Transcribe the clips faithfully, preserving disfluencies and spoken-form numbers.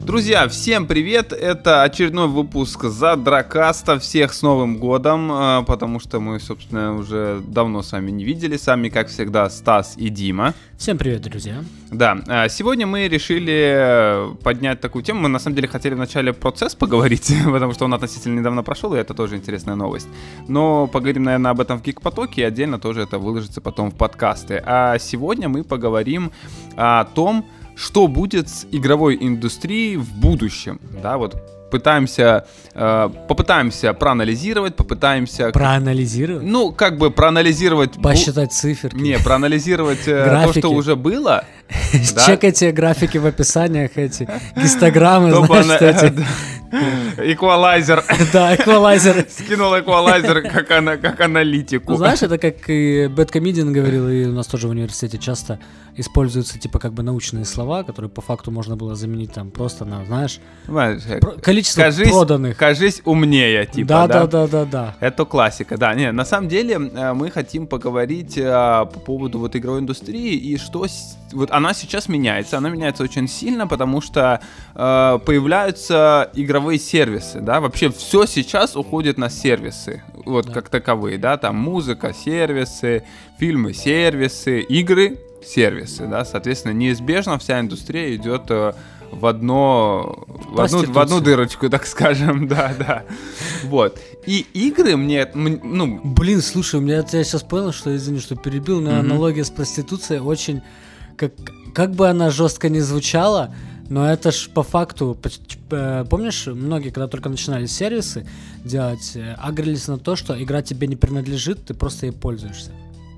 Друзья, всем привет! Это очередной выпуск Задракаста. Всех с Новым годом, потому что мы, собственно, уже давно с вами не видели. С вами, как всегда, Стас и Дима. Всем привет, друзья. Да, сегодня мы решили поднять такую тему. Мы, на самом деле, хотели вначале про цес поговорить, потому что он относительно недавно прошел, и это тоже интересная новость. Но поговорим, наверное, об этом в Гик-потоке, и отдельно тоже это выложится потом в подкасты. А сегодня мы поговорим о том, что будет с игровой индустрией в будущем, да, вот пытаемся, э, попытаемся проанализировать, попытаемся... Проанализировать? Ну, как бы проанализировать... Посчитать циферки. Не, проанализировать э, то, что уже было. Чекайте графики в описаниях, эти гистограммы, знаешь, что эти... Эквалайзер. Да, эквалайзер. Скинул эквалайзер как, ана, как аналитику. Ну, знаешь, это как и Бэткомедиан говорил, и у нас тоже в университете часто используются типа как бы научные слова, которые по факту можно было заменить там просто на, знаешь, знаешь количество кажись, проданных. Кажись умнее, типа, да? Да, да, да, да, да. Это классика, да. Не, на самом деле мы хотим поговорить а, по поводу вот игровой индустрии и что... Вот она сейчас меняется, она меняется очень сильно, потому что э, появляются игровые сервисы, да, вообще все сейчас уходит на сервисы, вот да. Как таковые, да, там музыка, сервисы, фильмы, сервисы, игры, сервисы, да, соответственно, неизбежно вся индустрия идет э, в одно, в одну, в одну дырочку, так скажем, да, да, вот. И игры мне, ну... Блин, слушай, у меня, я сейчас понял, что, извини, что перебил, но mm-hmm. аналогия с проституцией очень... Как, как бы она жестко не звучала, но это ж по факту, помнишь, многие, когда только начинали сервисы делать, агрелись на то, что игра тебе не принадлежит, ты просто ей пользуешься.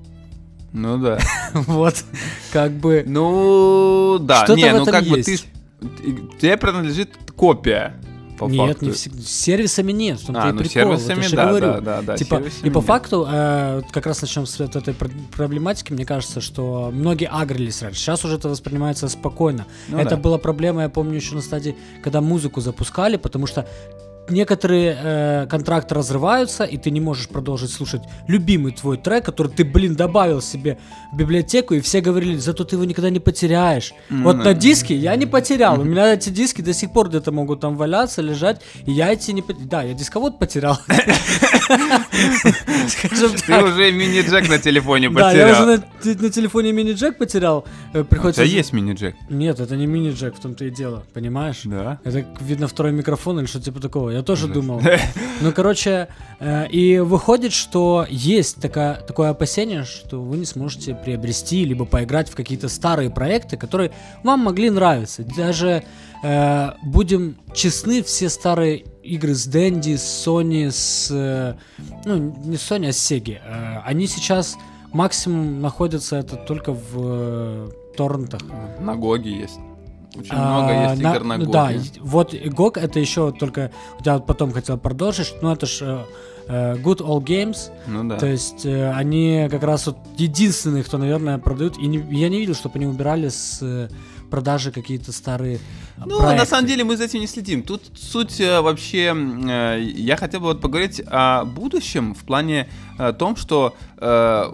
Ну да. Вот, как бы... Ну да, не, ну как бы ты... Тебе принадлежит копия. По нет, факту. не всегда. С сервисами нет, в том-то а, и ну, прикол. Сервисами, вот я да, говорю. да, да, да. Типа, и по нет. факту, э, как раз начнем с вот этой проблематики, мне кажется, что многие агрились раньше. Сейчас уже это воспринимается спокойно. Ну, это да. была проблема, я помню, еще на стадии, когда музыку запускали, потому что некоторые э, контракты разрываются, и ты не можешь продолжить слушать любимый твой трек, который ты, блин, добавил себе в библиотеку, и все говорили, зато ты его никогда не потеряешь. Mm-hmm. Вот на диске я не потерял. Mm-hmm. У меня эти диски до сих пор где-то могут там валяться, лежать, и я эти не потерял. Да, я дисковод потерял. Ты уже мини-джек на телефоне потерял. Да, я уже на телефоне мини-джек потерял. У тебя есть мини-джек? Нет, это не мини-джек, в том-то и дело, понимаешь? Да. Это, видно, второй микрофон или что-то типа такого. Я тоже Ужас. думал. Ну, короче, э, и выходит, что есть такая, такое опасение, что вы не сможете приобрести либо поиграть в какие-то старые проекты, которые вам могли нравиться. Даже, э, будем честны, все старые игры с Dendy, с Sony, с... Э, ну, не с Sony, а с Sega. Э, они сейчас максимум находятся это только в э, торрентах. На Гоге есть. Очень а, много есть на, игр на Гоге. Да, вот гог это еще только... Я потом хотел продолжить, но это ж э, Good Old Games. Ну да. То есть э, они как раз вот единственные, кто, наверное, продают. И не, я не видел, чтобы они убирали с э, продажи какие-то старые Ну, проекты. На самом деле мы за этим не следим. Тут суть э, вообще... Э, я хотел бы вот поговорить о будущем в плане э, том, что э,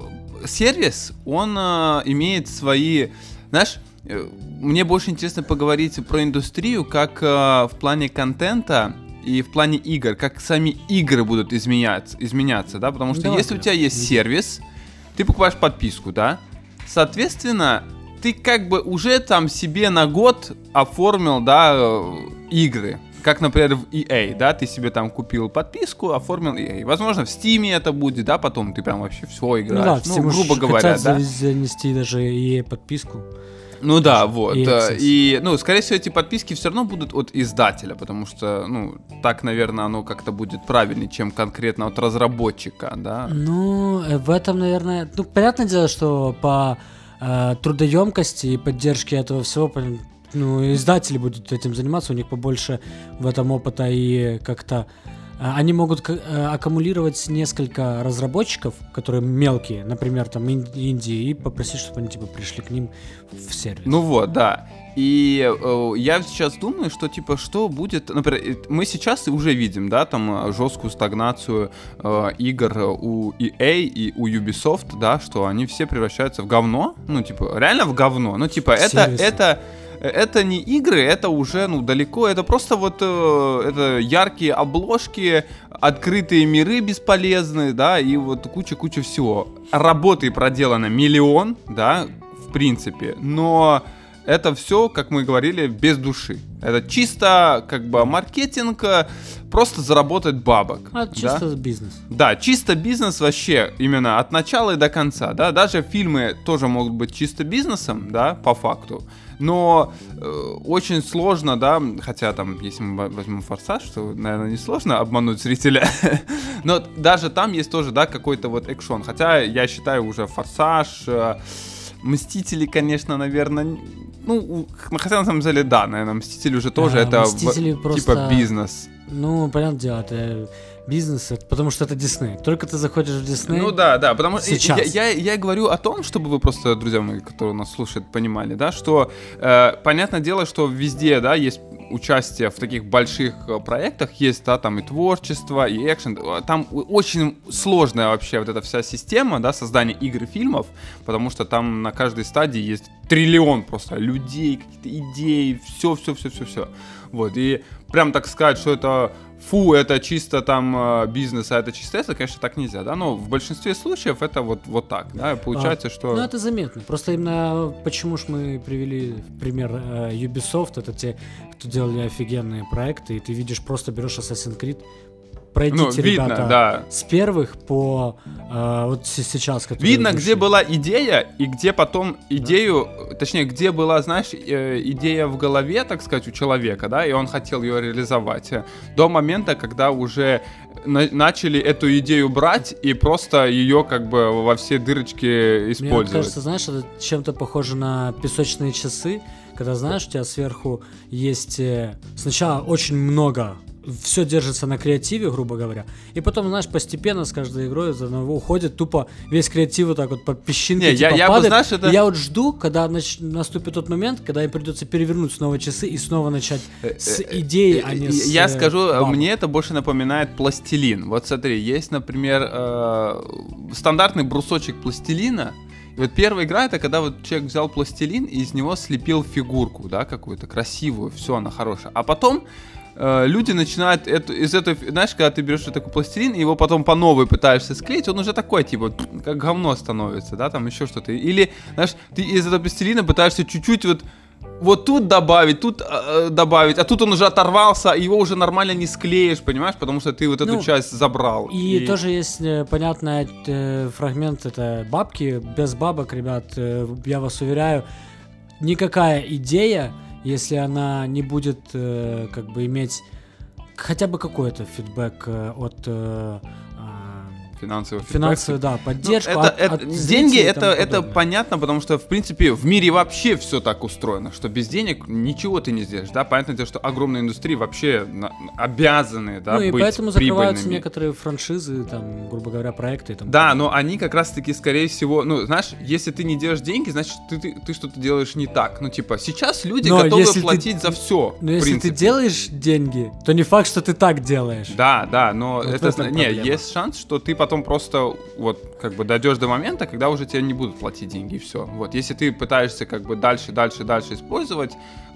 сервис, он э, имеет свои... Знаешь... Мне больше интересно поговорить про индустрию, как э, в плане контента и в плане игр, как сами игры будут изменяться, изменяться, да, потому что Давай если у тебя есть сервис, ты покупаешь подписку, да, соответственно, ты как бы уже там себе на год оформил, да, игры. Как, например, в и эй, да, ты себе там купил подписку, оформил и эй. Возможно, в Steam это будет, да, потом ты прям вообще все играешь. Ну, да, ну грубо говоря, да. занести даже и эй подписку. Ну да, вот. И, и, ну, скорее всего, эти подписки все равно будут от издателя, потому что, ну, так, наверное, оно как-то будет правильнее, чем конкретно от разработчика, да. Ну, в этом, наверное, ну, понятное дело, что по э, трудоемкости и поддержке этого всего, ну, издатели будут этим заниматься, у них побольше в этом опыта и как-то они могут аккумулировать несколько разработчиков, которые мелкие, например, там Индии, и попросить, чтобы они типа пришли к ним в сервис. Ну вот, да. И э, я сейчас думаю, что типа что будет, например, мы сейчас уже видим, да, там жесткую стагнацию э, игр у и эй и у Ubisoft, да, что они все превращаются в говно, ну типа реально в говно, ну типа это это это не игры, это уже, ну, далеко, это просто вот э, это яркие обложки, открытые миры бесполезные, да, и вот куча-куча всего. Работы проделано миллион, да, в принципе, но это все, как мы говорили, без души. Это чисто, как бы, маркетинг, просто заработать бабок. А, да? чисто бизнес. Да, чисто бизнес вообще, именно от начала и до конца, да. Даже фильмы тоже могут быть чисто бизнесом, да, по факту. Но э, очень сложно, да, хотя там, если мы возьмем «Форсаж», то, наверное, не сложно обмануть зрителя. Но даже там есть тоже, да, какой-то вот экшон. Хотя я считаю уже «Форсаж», э, «Мстители», конечно, наверное... Ну, хотя на самом деле, да, наверное, «Мстители» уже тоже, а, это в, просто... типа бизнес. Ну, понятное дело, это бизнес, потому что это Дисней. Только ты заходишь в Дисней. Ну да, да, потому что я, я, я говорю о том, чтобы вы просто, друзья мои, которые нас слушают, понимали, да, что э, понятное дело, что везде, да, есть участие в таких больших проектах, есть, да, там и творчество, и экшен. Там очень сложная вообще вот эта вся система, да, создания игр и фильмов, потому что там на каждой стадии есть триллион просто людей, какие-то идеи, все-все-все-все-все. Вот, и прям так сказать, что это фу, это чисто там бизнес, а это чисто это, конечно, так нельзя, да, но в большинстве случаев это вот, вот так, да, получается, а, что... Ну, это заметно, просто именно почему ж мы привели в пример э, Ubisoft, это те, кто делали офигенные проекты, и ты видишь, просто берешь Assassin's Creed, пройдите, ну, видно, ребята, да. С первых по э, вот сейчас, видно, вышли. Где была идея и где потом идею, да? Точнее, где была, знаешь, э, идея в голове, так сказать, у человека, да, и он хотел ее реализовать. До момента, когда уже на- начали эту идею брать и просто ее как бы во все дырочки использовать. Мне кажется, знаешь, это чем-то похоже на песочные часы, когда, знаешь, у тебя сверху есть э, сначала очень много. Все держится на креативе, грубо говоря. И потом, знаешь, постепенно с каждой игрой за него уходит тупо весь креатив вот так вот по песчинке не, типа я, я падает. бы, знаешь, это... И я вот жду, когда нач... наступит тот момент, когда им придется перевернуть снова часы и снова начать с идеи, а не с... Я скажу, бабок. Мне это больше напоминает пластилин. Вот смотри, есть, например, э, стандартный брусочек пластилина. И вот первая игра — это когда вот человек взял пластилин и из него слепил фигурку, да, какую-то красивую, все, она хорошая. А потом люди начинают эту, из этой, знаешь, когда ты берешь такой пластилин и его потом по новой пытаешься склеить, он уже такой, типа, как говно становится, да, там еще что-то. Или, знаешь, ты из этого пластилина пытаешься чуть-чуть вот вот тут добавить, тут э, добавить, а тут он уже оторвался, его уже нормально не склеишь, понимаешь, потому что ты вот эту ну, часть забрал. И, и тоже есть э, понятный э, фрагмент, это бабки, без бабок, ребят, э, я вас уверяю, никакая идея, если она не будет э, как бы иметь хотя бы какой-то фидбэк э, от э, финансовую, финансовую, да, поддержку. Ну, это, от, это, от деньги это, это понятно, потому что в принципе в мире вообще все так устроено, что без денег ничего ты не сделаешь, да, понятно дело, что огромные индустрии вообще на, обязаны, да, ну, и быть поэтому закрываются прибыльными. Некоторые франшизы, там, грубо говоря, проекты. Там, да, но они как раз-таки, скорее всего, ну, знаешь, если ты не делаешь деньги, значит, ты, ты, ты что-то делаешь не так. Ну, типа, сейчас люди но готовы платить ты, за все. Но если принципе. Ты делаешь деньги, то не факт, что ты так делаешь. Да, да, но вот это, не, есть шанс, что ты потом просто вот как бы дойдешь до момента, когда уже тебе не будут платить деньги, и все. Вот, если ты пытаешься как бы дальше, дальше, дальше использовать.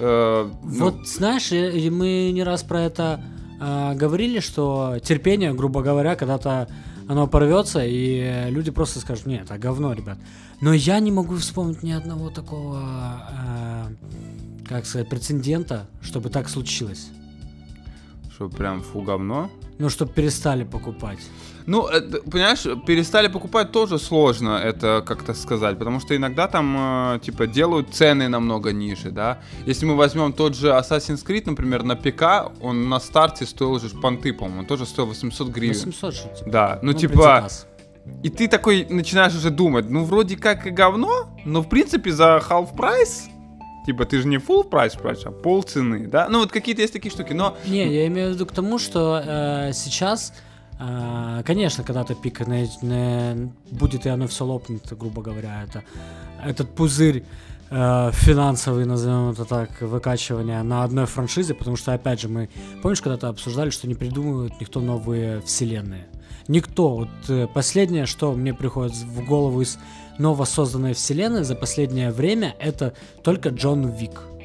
Э, вот ну... знаешь, мы не раз про это э, говорили, что терпение, грубо говоря, когда-то оно порвется, и люди просто скажут: нет, это говно, ребят. Но я не могу вспомнить ни одного такого, э, как сказать, прецедента, чтобы так случилось. Что прям фу говно? Ну, чтобы перестали покупать. Ну, это, понимаешь, перестали покупать тоже сложно это как-то сказать, потому что иногда там, э, типа, делают цены намного ниже, да. Если мы возьмем тот же Assassin's Creed, например, на ПК, он на старте стоил уже понты, по-моему, он тоже стоил восемьсот гривен. восемьсот, что типа. Да, ну, ну типа... И ты такой начинаешь уже думать, ну, вроде как и говно, но, в принципе, за half price... Типа, ты же не full price платишь, а пол цены, да? Ну, вот какие-то есть такие штуки, но... Не, я имею в виду к тому, что э, сейчас, э, конечно, когда-то пик на, на, будет, и оно все лопнет, грубо говоря, это, этот пузырь э, финансовый, назовем это так, выкачивания на одной франшизе, потому что, опять же, мы, помнишь, когда-то обсуждали, что не придумывают никто новые вселенные? Никто. Вот э, последнее, что мне приходит в голову из новосозданной вселенной за последнее время, это только Джон Уик.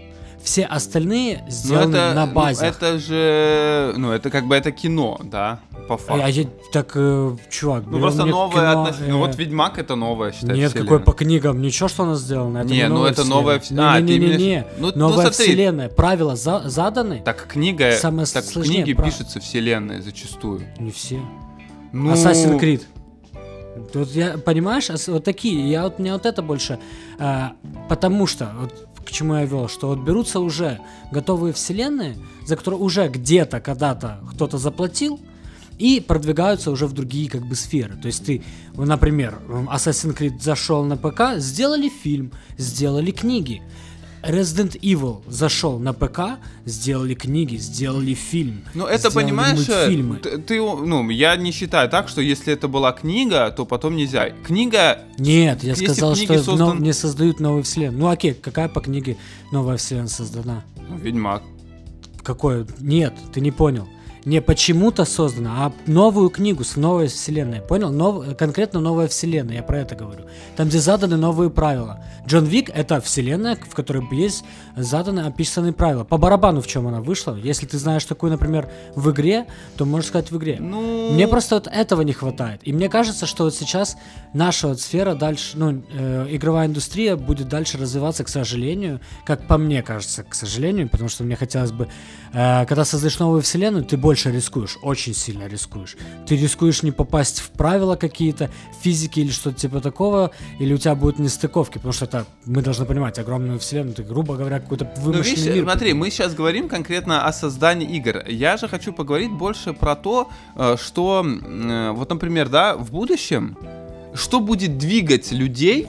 все остальные сделаны это, на базах. Ну, это же, ну, это как бы это кино, да, по факту. А я, так, э, чувак, ну просто новое, кино, относ... э... ну вот Ведьмак это новое, считай, Нет, вселенная. какой по книгам, ничего, что она сделана. Это не, не ну это новая вселенная. Не, не, не, не, не. Ну, новая ну, вселенная. Правила за- заданы. Так книга, Самое так в сложнее книге прав... пишется вселенная зачастую. Не все. Ну... Assassin's Creed. Тут я, понимаешь, вот такие, я вот, мне вот это больше, а, потому что, вот к чему я вел, что вот берутся уже готовые вселенные, за которые уже где-то, когда-то кто-то заплатил, и продвигаются уже в другие как бы сферы. То есть ты, например, Assassin's Creed зашел на ПК, сделали фильм, сделали книги. Resident Evil зашел на ПК, сделали книги, сделали фильм. Ну это, понимаешь, мультфильмы. Ты, ты, ну, я не считаю так, что если это была книга, то потом нельзя. Книга... Нет, я сказал, что создан... нов... не создают новые вселенные. Ну окей, какая по книге новая вселенная создана? Ну, Ведьмак. Какой? Нет, ты не понял. Не почему-то создана, а новую книгу с новой вселенной. Понял? Нов... Конкретно новая вселенная, я про это говорю. Там, где заданы новые правила. Джон Вик — это вселенная, в которой есть заданы, описаны правила. По барабану, в чем она вышла. Если ты знаешь такую, например, в игре, то можешь сказать в игре. Ну... Мне просто вот этого не хватает. И мне кажется, что вот сейчас наша вот сфера дальше, ну, э, игровая индустрия будет дальше развиваться, к сожалению, как по мне кажется, к сожалению, потому что мне хотелось бы, э, когда создаешь новую вселенную, ты больше рискуешь, очень сильно рискуешь. Ты рискуешь не попасть в правила какие-то, физики или что-то типа такого, или у тебя будут нестыковки, потому что это, мы должны понимать, огромную вселенную, ты, грубо говоря, какой-то вымышленный ну, видишь, мир. Смотри, мы сейчас говорим конкретно о создании игр. Я же хочу поговорить больше про то, что, вот, например, да, в будущем, что будет двигать людей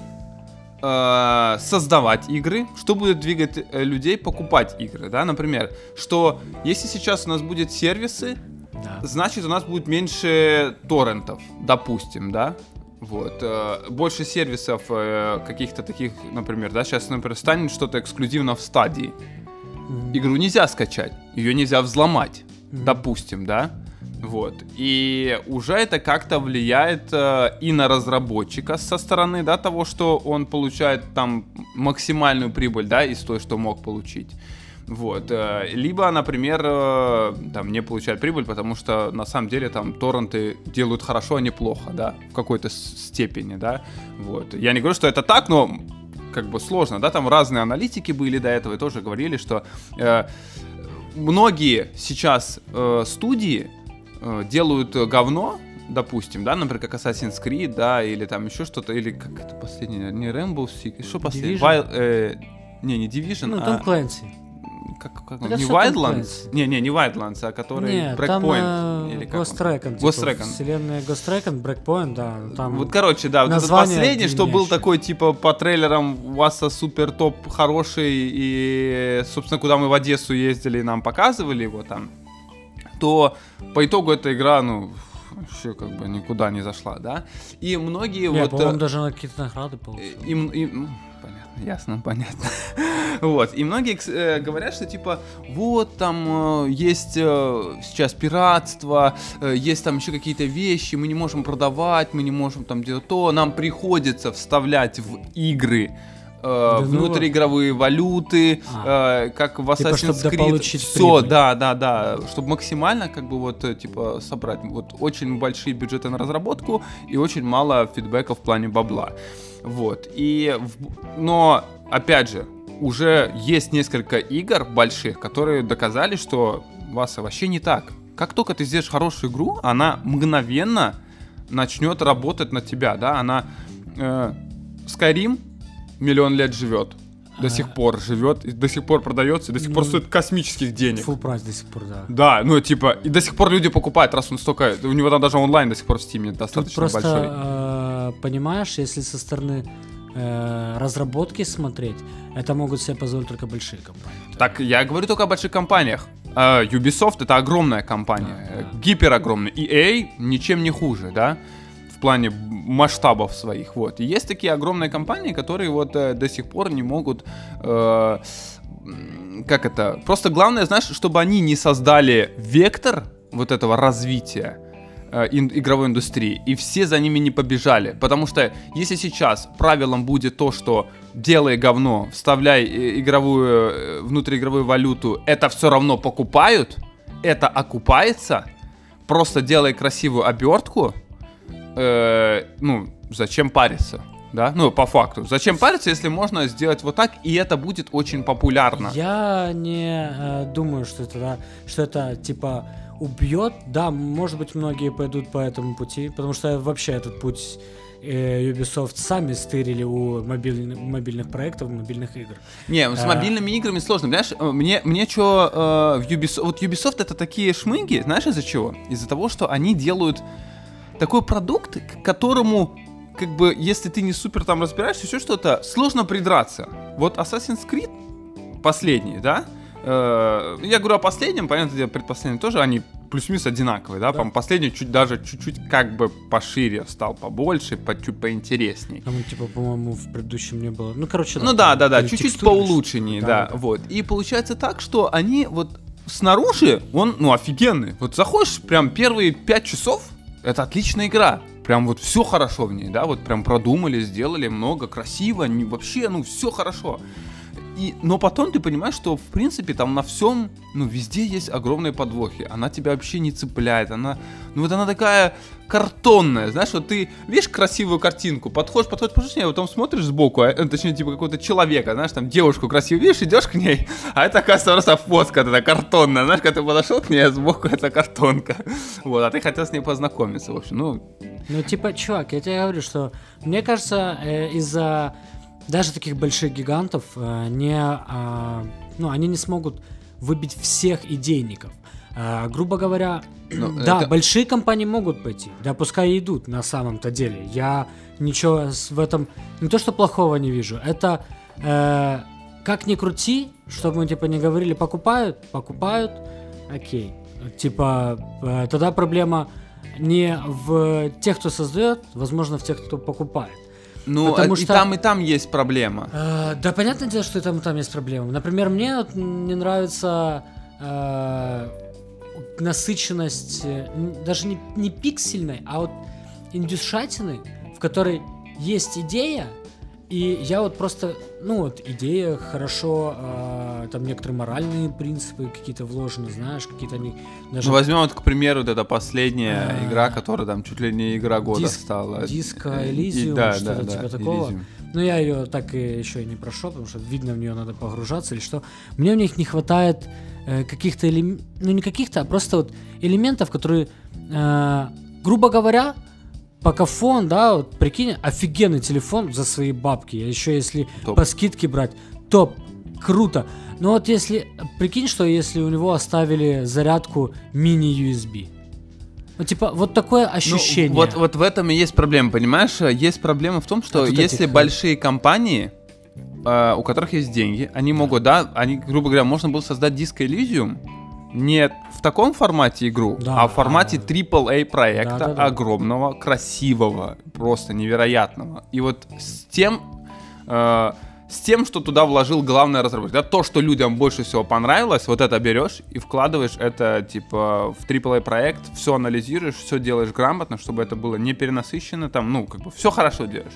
э, создавать игры, что будет двигать э, людей покупать игры, да, например, что если сейчас у нас будут сервисы, да. Значит у нас будет меньше торрентов, допустим, да, вот, э, больше сервисов э, каких-то таких, например, да, сейчас, например, станет что-то эксклюзивно в стадии, mm-hmm. игру нельзя скачать, ее нельзя взломать, mm-hmm. допустим, да. Вот. И уже это как-то влияет э, и на разработчика со стороны, да, того, что он получает там максимальную прибыль, да, из той, что мог получить. Вот. Э, либо, например, э, там не получает прибыль, потому что на самом деле там торренты делают хорошо, а не плохо, да, в какой-то степени, да. Вот. Я не говорю, что это так, но как бы сложно, да, там разные аналитики были до этого и тоже говорили, что э, многие сейчас э, студии делают говно, допустим, да, например, как Assassin's Creed, да, или там еще что-то, или как это последнее, не Rainbow Six, что последнее? Wild, э, не, не Division, ну, а... Том Клэнси. Как, как он? Не Wildlands? Не, не, не Wildlands, а который не, Breakpoint. Там, или как Ghost Recon. Ghost типа, Recon. Вселенная Ghost Recon, Breakpoint, да. Там вот, короче, да, вот этот последний, что был такой, типа, по трейлерам у вас супер топ хороший, и, собственно, куда мы в Одессу ездили, нам показывали его там, то по итогу эта игра, ну, вообще как бы никуда не зашла, да? И многие не, вот... по-моему, даже на какие-то награды получили. И, и, ну, понятно, ясно, понятно. Вот, и многие э, говорят, что типа, вот там э, есть э, сейчас пиратство, э, есть там еще какие-то вещи, мы не можем продавать, мы не можем там делать то, нам приходится вставлять в игры да внутриигровые ну... валюты, а. э, как в Assassin's типа, Creed, все, да, да, да, чтобы максимально как бы вот типа собрать вот очень большие бюджеты на разработку и очень мало фидбэка в плане бабла, вот. И но опять же уже есть несколько игр больших, которые доказали, что Васа вообще не так. Как только ты сделаешь хорошую игру, она мгновенно начнет работать на тебя, да, она э, Skyrim миллион лет живет, до а... сих пор живет, и до сих пор продается, и до сих ну, пор стоит космических денег. Full прайс до сих пор, да. Да, ну типа, и до сих пор люди покупают, раз он столько, у него там даже онлайн до сих пор в Steam достаточно тут просто, большой. Э, понимаешь, если со стороны э, разработки смотреть, это могут себе позволить только большие компании. Так, я говорю только о больших компаниях. Uh, Ubisoft это огромная компания, да, да. Гипер огромная. и эй ничем не хуже, да, в плане масштабов своих, вот. И есть такие огромные компании, которые вот э, до сих пор не могут, э, как это, просто главное, знаешь, чтобы они не создали вектор вот этого развития, э, ин, игровой индустрии, и все за ними не побежали. Потому что если сейчас правилом будет то, что делай говно, вставляй игровую, внутриигровую валюту, это все равно покупают, это окупается, просто делай красивую обертку, э, ну, зачем париться? Да? Ну, по факту. Зачем париться, если можно сделать вот так, и это будет очень популярно? Я не э, думаю, что это, да, что это, типа, убьет. Да, может быть, многие пойдут по этому пути, потому что вообще этот путь э, Ubisoft сами стырили у мобиль, мобильных проектов, мобильных игр. Не, с мобильными а... играми сложно. Понимаешь, мне, мне что, э, в Ubisoft... Вот Ubisoft это такие шмыги, знаешь, из-за чего? Из-за того, что они делают такой продукт, к которому... Как бы, если ты не супер там разбираешься, еще что-то, сложно придраться. Вот Assassin's Creed последний, да? Э, я говорю о последнем, понятно, дело, предпоследний тоже, они плюс-минус одинаковые, да? Да. По-моему, последний чуть даже чуть-чуть как бы пошире стал, побольше, по, чуть поинтересней. Там, типа, по-моему, в предыдущем не было. Ну, короче, да. Ну да, да, да, чуть-чуть поулучшеннее, да, да, да, вот. И получается так, что они вот снаружи, он, ну, офигенный. Вот заходишь, прям первые пять часов, это отличная игра. Прям вот все хорошо в ней, да, вот прям продумали, сделали много, красиво, не, вообще, ну, все хорошо. И, но потом ты понимаешь, что, в принципе, там на всем, ну, везде есть огромные подвохи. Она тебя вообще не цепляет, она, ну, вот она такая картонная, знаешь, вот ты видишь красивую картинку, подходишь, подходишь, подходишь, а потом смотришь сбоку, а, точнее, типа какого-то человека, знаешь, там девушку красивую видишь, идешь к ней, а это, оказывается, просто фотка такая картонная, знаешь, когда ты подошел к ней, а сбоку это картонка, вот, а ты хотел с ней познакомиться, в общем, ну... Ну, типа, чувак, я тебе говорю, что, мне кажется, э, из-за даже таких больших гигантов э, не, э, ну, они не смогут выбить всех идейников. Э, грубо говоря, Но да, это... большие компании могут пойти, да, пускай и идут на самом-то деле. Я ничего в этом, не то что плохого не вижу, это э, как ни крути, чтобы мы типа не говорили, покупают, покупают, окей. Типа, э, тогда проблема не в тех, кто создает, возможно, в тех, кто покупает. Ну, Потому и что... там, и там есть проблема. Э, да, понятное дело, что и там, и там есть проблема. Например, мне вот не нравится э, насыщенность, даже не, не пиксельной, а вот индюшатины, в которой есть идея, и я вот просто, ну вот, идея хорошо, э, там некоторые моральные принципы какие-то вложены, знаешь, какие-то они... Даже... Ну, возьмем вот, к примеру, вот эта последняя а... игра, которая там чуть ли не игра года Диск... стала. Disco Elysium, да, что-то да, типа да, такого. Elysium. Но я ее так и еще и не прошел, потому что, видно, в нее надо погружаться или что. Мне в них не хватает э, каких-то элементов, ну не каких-то, а просто вот элементов, которые, э, грубо говоря, Покафон, да, вот прикинь, офигенный телефон за свои бабки, а еще если топ. По скидке брать, топ, круто. Но вот если, прикинь, что если у него оставили зарядку мини-ю эс би. Ну, типа, вот такое ощущение. Ну, вот, вот в этом и есть проблема, понимаешь? Есть проблема в том, что а если этих... большие компании, э, у которых есть деньги, они да. могут, да, они, грубо говоря, можно было создать Disco Elysium, не в таком формате игру, да, а в формате трипл эй проекта, да, да, да. огромного, красивого, просто невероятного. И вот с тем, э, с тем, что туда вложил главный разработчик, да, то, что людям больше всего понравилось, вот это берешь и вкладываешь это типа в трипл эй проект, все анализируешь, все делаешь грамотно, чтобы это было не перенасыщено, там, ну, как бы все хорошо делаешь.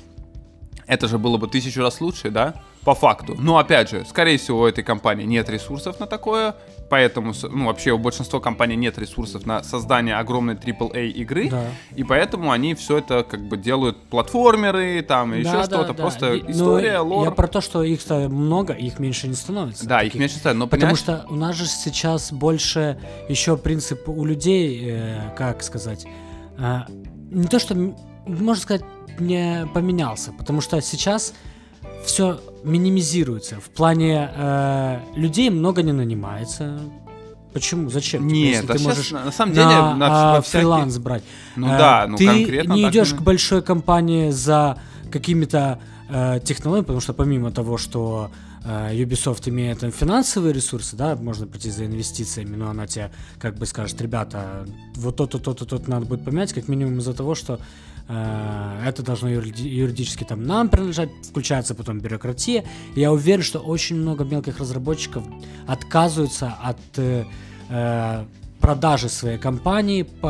Это же было бы тысячу раз лучше, да, по факту. Но, опять же, скорее всего, у этой компании нет ресурсов на такое, поэтому, ну, вообще у большинства компаний нет ресурсов на создание огромной трипл эй игры, да. И поэтому они все это как бы делают платформеры, там, и да, еще да, что-то, да. Просто и, история, лор. Я про то, что их много, их меньше не становится. Да, таких. Их меньше становится, но потому понимаешь... что у нас же сейчас больше еще принцип у людей, э, как сказать, э, не то, что, можно сказать, не поменялся, потому что сейчас все минимизируется. В плане э, людей много не нанимается. Почему? Зачем? Нет, если а ты можешь на самом деле на, на, а, фриланс всякие... брать. Ну э, да, ну ты конкретно не идешь не... к большой компании за какими-то э, технологиями, потому что помимо того, что э, Ubisoft имеет там финансовые ресурсы, да, можно прийти за инвестициями, но она тебе как бы скажет, ребята, вот то-то, то-то, то-то надо будет поменять, как минимум из-за того, что это должно юриди- юридически там нам принадлежать, включается потом бюрократия. И я уверен, что очень много мелких разработчиков отказываются от э, продажи своей компании по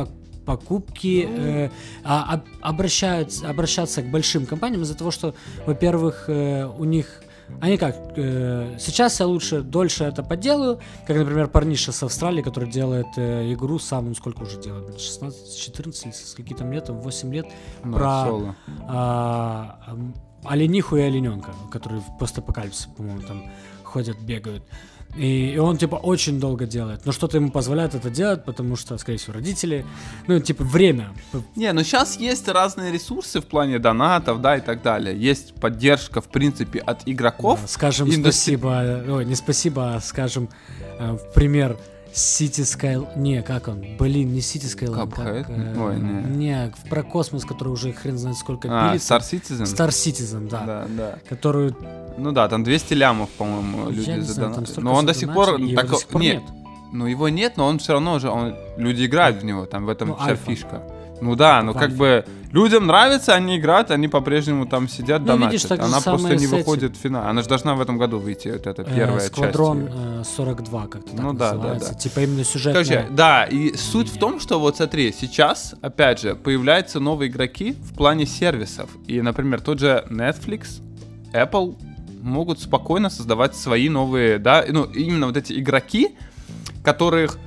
покупки, э, а, обращаются, обращаться к большим компаниям из-за того, что, во-первых, э, у них они как, э, сейчас я лучше, дольше это поделаю, как, например, парниша с Австралии, который делает э, игру сам, он сколько уже делает, шестнадцать четырнадцать, с каким-то летом, восемь лет, ну, про а, олениху и олененка, которые в постапокалипсисе, по-моему, там ходят, бегают. И, и он, типа, очень долго делает. Но что-то ему позволяет это делать, потому что, скорее всего, родители... Ну, типа, время. Не, ну сейчас есть разные ресурсы в плане донатов, да, и так далее. Есть поддержка, в принципе, от игроков. Да, скажем индустри... спасибо... Ой, не спасибо, а скажем, э, в пример... City Sky... Не, как он? Блин, не City Skyline. Как, э, Ой, не. не, про космос, который уже хрен знает сколько а, пилится. Star Citizen? Star Citizen, да. Да, да. Которую... Ну да, там двести лямов, по-моему, люди задонатили. Но он до сих пор... Так... до сих пор нет. Ну его нет, но он все равно же... Он... Люди играют в него, там в этом ну, вся альфа. фишка. Ну да, ну как бы людям нравится, они играют, они по-прежнему там сидят, ну, донатят. Видишь, Она просто не выходит в финал. Она же должна в этом году выйти, вот эта первая часть. Сквадрон сорок два, как-то так ну, называется. Да, да, да. Типа именно сюжетная. Короче, да, и суть в том, что вот смотри, сейчас, опять же, появляются новые игроки в плане сервисов. И, например, тот же Netflix, Apple могут спокойно создавать свои новые, да, ну, именно вот эти игроки, которых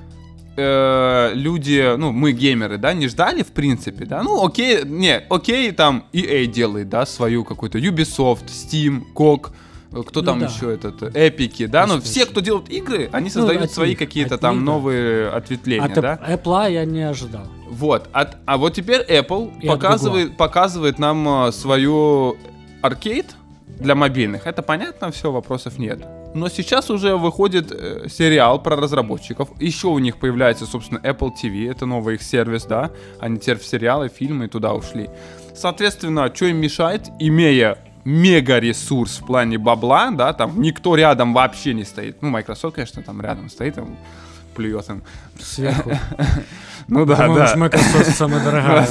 люди, ну, мы геймеры, да, не ждали, в принципе, да, ну, окей, не, окей, там и эй делает, да, свою какую-то, Ubisoft, Steam, кок, кто ну там да. еще этот, Эпики, да, ну, все, кто делают игры, они создают ну, свои них, какие-то там них, да. новые ответвления, от да. От Apple я не ожидал. Вот, от, а вот теперь Apple показывает, показывает нам свою аркейд для мобильных, это понятно, все, вопросов нет. Но сейчас уже выходит э, сериал про разработчиков. Еще у них появляется, собственно, Apple ти ви. Это новый их сервис, да. Они теперь в сериалы, фильмы туда ушли. Соответственно, что им мешает, имея мега-ресурс в плане бабла, да, там никто рядом вообще не стоит. Ну, Microsoft, конечно, там рядом стоит, там плюет им. Сверху. Ну да, да. Microsoft самая дорогая.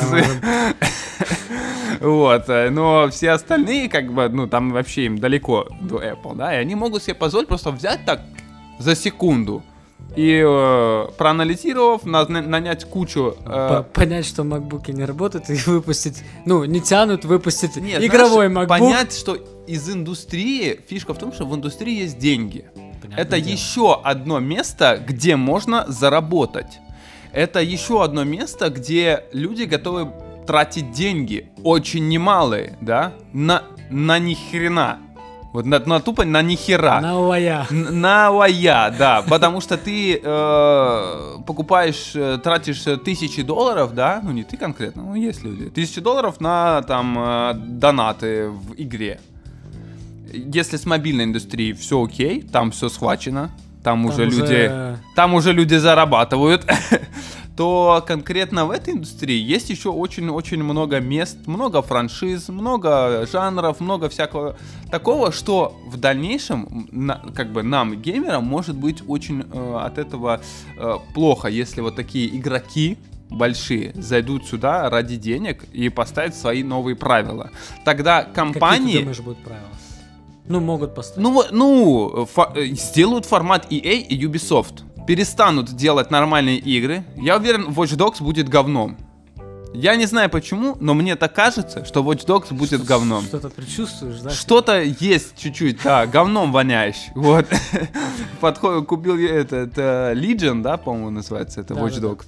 Вот, но все остальные, как бы, ну, там вообще им далеко до Apple, да, и они могут себе позволить просто взять так за секунду и, э, проанализировав, на, нанять кучу... Э... Понять, что макбуки не работают, и выпустить, ну, не тянут, выпустить Нет, игровой знаешь, MacBook. Понять, что из индустрии, фишка в том, что в индустрии есть деньги. Понятное Это дело. Еще одно место, где можно заработать. Это еще одно место, где люди готовы тратить деньги, очень немалые, да, на, на нихрена. Вот на, на тупо на нихера. На уая. На уая, да, потому что ты э, покупаешь, тратишь тысячи долларов, да, ну не ты конкретно, ну есть люди, тысячи долларов на там э, донаты в игре. Если с мобильной индустрией все окей, там все схвачено, там, там уже, уже люди, там уже люди зарабатывают. То конкретно в этой индустрии есть еще очень-очень много мест, много франшиз, много жанров, много всякого такого, что в дальнейшем, на, как бы нам, геймерам, может быть очень э, от этого э, плохо, если вот такие игроки большие зайдут сюда ради денег и поставят свои новые правила. Тогда компании... Какие, ты думаешь, будут правила? Ну, могут поставить. Ну, ну фо- сделают формат и эй и Ubisoft. Перестанут делать нормальные игры. Я уверен, Watch Dogs будет говном. Я не знаю почему, но мне так кажется, что Watch Dogs будет что, говном. Что-то предчувствуешь, да? Что-то есть чуть-чуть, да, говном воняешь. Вот. Подходил, купил я это, это Legion, да, по-моему, называется, это Watch Dogs.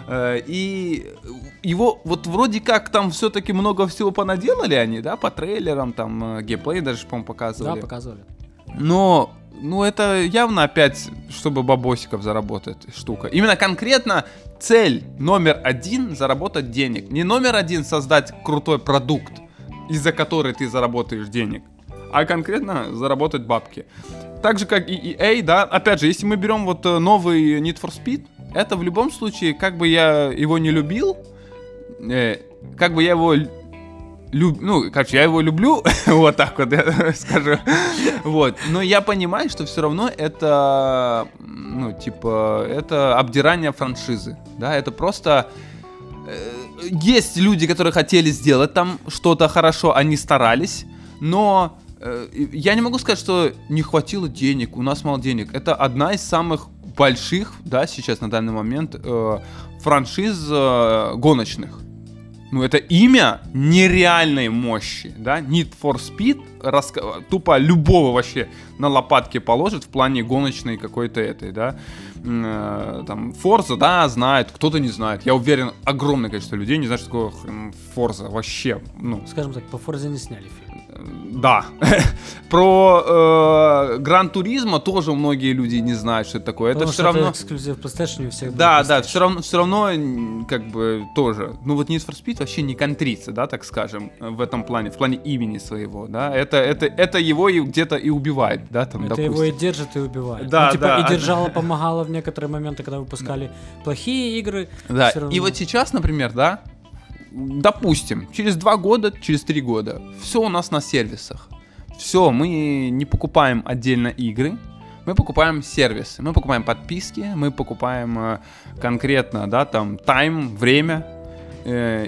И его вот вроде как там все-таки много всего понаделали они, да, по трейлерам, там геймплей даже, по-моему, показывали. Да, показывали. Но... Ну, это явно опять, чтобы бабосиков заработать штука. Именно конкретно цель номер один — заработать денег. Не номер один — создать крутой продукт, из-за которой ты заработаешь денег, а конкретно заработать бабки. Так же, как и и эй, да, опять же, если мы берем вот новый Need for Speed, это в любом случае, как бы я его не любил, э, как бы я его... Люб... Ну, короче, я его люблю, вот так вот я скажу, вот, но я понимаю, что все равно это, ну, типа, это обдирание франшизы, да, это просто, э, есть люди, которые хотели сделать там что-то хорошо, они старались, но э, я не могу сказать, что не хватило денег, у нас мало денег, это одна из самых больших, да, сейчас на данный момент э, франшиз э, гоночных. Ну, это имя нереальной мощи, да, Need for Speed, раска- тупо любого вообще на лопатки положит в плане гоночной какой-то этой, да, э, там, Forza, да, знает, кто-то не знает, я уверен, огромное количество людей не знает, что такое Forza, вообще, ну. Скажем так, по Forza не сняли фильм. Да. Про э, Гран Туризмо тоже многие люди не знают, что это такое. Потому это что все равно... это эксклюзив PlayStation у всех. Да, да, все равно, все равно как бы тоже. Ну вот Need for Speed вообще не контрится, да, так скажем, в этом плане, в плане имени своего, да. Это, это, это его и где-то и убивает, да, там, это допустим. его и держит, и убивает. Да, ну, типа, да. И держало, помогало в некоторые моменты, когда выпускали плохие игры. Да, равно... и вот сейчас, например, да, допустим, через два года, через три года, все у нас на сервисах. Все, мы не покупаем отдельно игры, мы покупаем сервисы, мы покупаем подписки, мы покупаем э, конкретно, да, там, тайм, время э,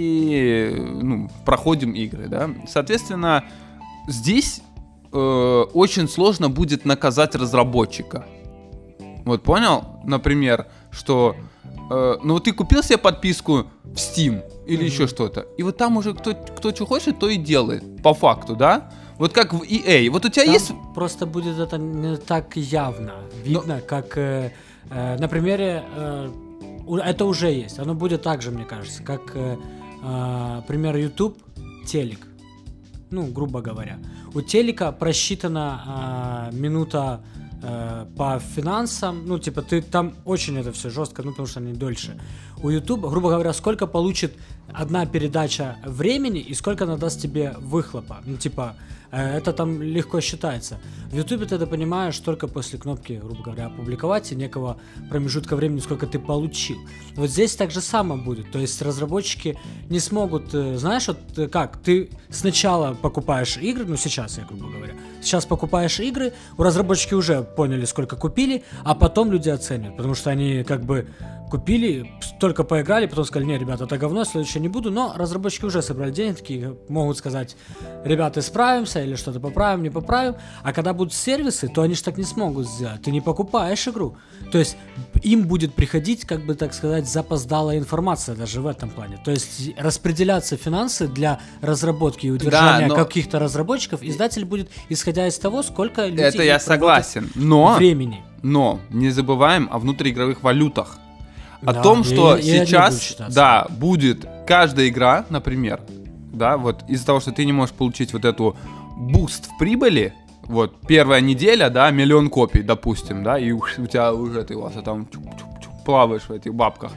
и, ну, проходим игры, да. Соответственно, здесь э, очень сложно будет наказать разработчика. Вот, понял, например, что, э, ну, ты купил себе подписку в Steam или mm-hmm. еще что-то, и вот там уже кто, кто что хочет, то и делает, по факту, да? Вот как в и эй. Вот у тебя там есть... просто будет это не так явно видно, Но... как э, э, на примере... Э, это уже есть. Оно будет так же, мне кажется, как, э, э, пример, YouTube, телек. Ну, грубо говоря. У телека просчитана э, минута э, по финансам. Ну, типа, ты там очень это все жестко, ну, потому что они дольше. У YouTube, грубо говоря, сколько получит одна передача времени и сколько она даст тебе выхлопа. Ну, типа, э, это там легко считается. В YouTube ты это понимаешь только после кнопки, грубо говоря, опубликовать и некого промежутка времени, сколько ты получил. Вот здесь так же самое будет. То есть разработчики не смогут, э, знаешь, вот э, как, ты сначала покупаешь игры, ну сейчас я, грубо говоря, сейчас покупаешь игры, у разработчики уже поняли, сколько купили, а потом люди оценят, потому что они как бы купили, только поиграли, потом сказали, не, ребята, это говно, следующее не буду, но разработчики уже собрали деньги, такие могут сказать, ребята, справимся или что-то поправим, не поправим, а когда будут сервисы, то они же так не смогут сделать, ты не покупаешь игру, то есть им будет приходить, как бы так сказать, запоздалая информация даже в этом плане, то есть распределяться финансы для разработки и удержания да, но... каких-то разработчиков, издатель будет исходя из того, сколько людей это я согласен, но, времени. Но не забываем о внутриигровых валютах. О да, том, что и, сейчас, да, будет каждая игра, например, да, вот из-за того, что ты не можешь получить вот эту буст в прибыли, вот первая неделя, да, миллион копий, допустим, да, и у тебя уже ты у вас там плаваешь в этих бабках.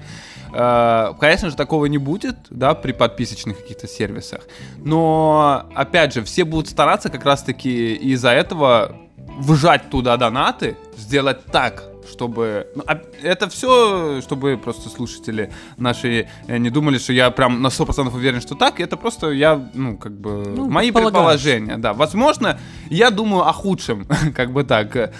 Э, конечно же, такого не будет, да, при подписочных каких-то сервисах, но, опять же, все будут стараться как раз-таки из-за этого вжать туда донаты, сделать так, чтобы... Ну, это все, чтобы просто слушатели наши не думали, что я прям на сто процентов уверен, что так. Это просто я, ну, как бы... Ну, мои предположения, да. Возможно, я думаю о худшем, как бы так.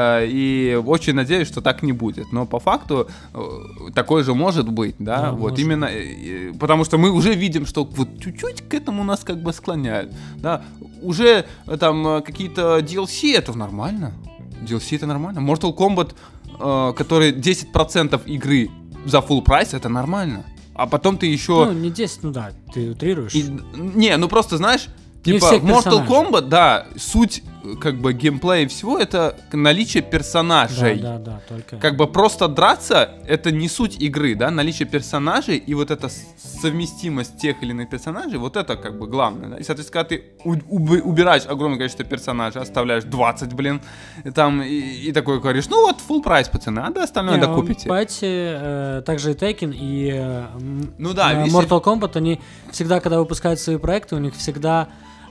И очень надеюсь, что так не будет. Но по факту такое же может быть, да. да вот именно... Быть. Потому что мы уже видим, что вот чуть-чуть к этому нас как бы склоняют. Да. Уже там какие-то ди эл си, это нормально. ди эл си это нормально. Mortal Kombat, э, который десять процентов игры за full прайс, это нормально. А потом ты еще... Ну, не десять, ну да, ты утрируешь. И, не, ну просто, знаешь, не типа Mortal Kombat, да, суть как бы геймплея и всего, это наличие персонажей. Да, да, да, только... Как бы просто драться, это не суть игры, да, наличие персонажей и вот эта совместимость тех или иных персонажей, вот это как бы главное, да? И, соответственно, когда ты у- убираешь огромное количество персонажей, оставляешь двадцать, блин, там, и, и такой говоришь, ну вот, full прайс, пацаны, а да, остальное не, докупите. Понимаете, э, также и Tekken, и э, ну, да, э, если... Mortal Kombat, они всегда, когда выпускают свои проекты, у них всегда...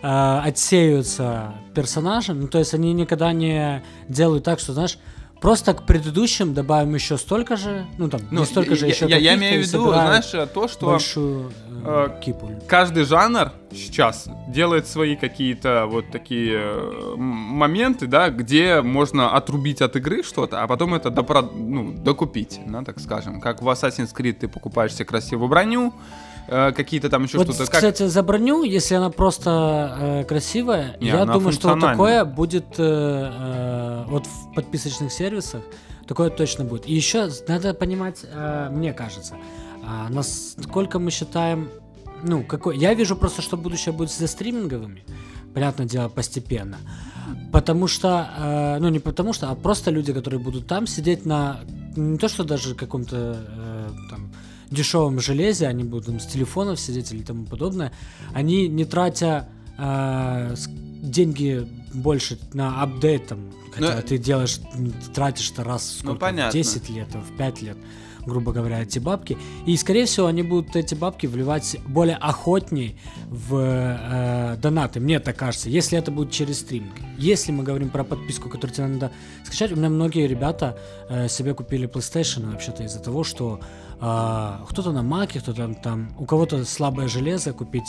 отсеиваются персонажи, ну то есть они никогда не делают так, что, знаешь, просто к предыдущим добавим еще столько же, ну там, ну, не столько же, я, еще я, каких-то. Я имею в виду, знаешь, то, что большую э, кипу. Каждый жанр сейчас делает свои какие-то вот такие моменты, да, где можно отрубить от игры что-то, а потом это допро- ну, докупить, да, так скажем. Как в Assassin's Creed ты покупаешь себе красивую броню, э, какие-то там еще вот, что-то. Кстати, как... за броню, если она просто э, красивая, Не, я думаю, что такое будет э, э, вот в подписочных сервисах, такое точно будет. И еще надо понимать, э, мне кажется, э, насколько мы считаем, ну, какой... Я вижу просто, что будущее будет за стриминговыми, понятное дело, постепенно. Потому что, э, ну не потому что, а просто люди, которые будут там сидеть на, не то что даже каком-то э, там дешевом железе, они будут там, с телефонов сидеть или тому подобное, они не тратя э, деньги больше на апдейт, там, хотя Но... ты делаешь, тратишь-то раз сколько, ну, в десять лет, в пять лет, грубо говоря, эти бабки. И, скорее всего, они будут эти бабки вливать более охотней в э, донаты. Мне так кажется, если это будет через стриминг. Если мы говорим про подписку, которую тебе надо скачать, у меня многие ребята э, себе купили PlayStation вообще-то из-за того, что э, кто-то на Маке, кто-то там, там, у кого-то слабое железо купить,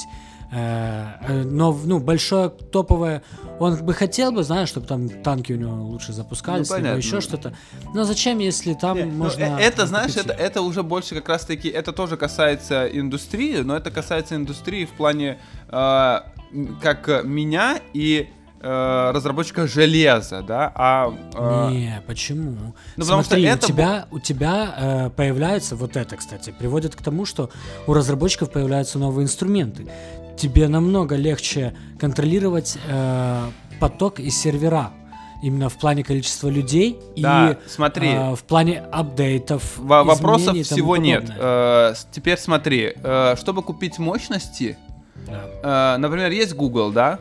э, э, но ну, большое топовое, он бы хотел бы, знаешь, чтобы там танки у него лучше запускались, ну, либо еще что-то. Но зачем, если там Нет, можно... Это, знаешь, это, это уже больше как раз-таки, это тоже касается индустрии, но это касается индустрии в плане э, как меня и э, разработчика железа, да, а... Э... Не, почему? Ну, потому Смотри, что это... у тебя, у тебя э, появляется, вот это, кстати, приводит к тому, что у разработчиков появляются новые инструменты. Тебе намного легче контролировать э, поток из сервера. Именно в плане количества людей да, и смотри, э, в плане апдейтов. В- вопросов всего нет. Э, теперь смотри, э, чтобы купить мощности, да. э, например, есть Google, да,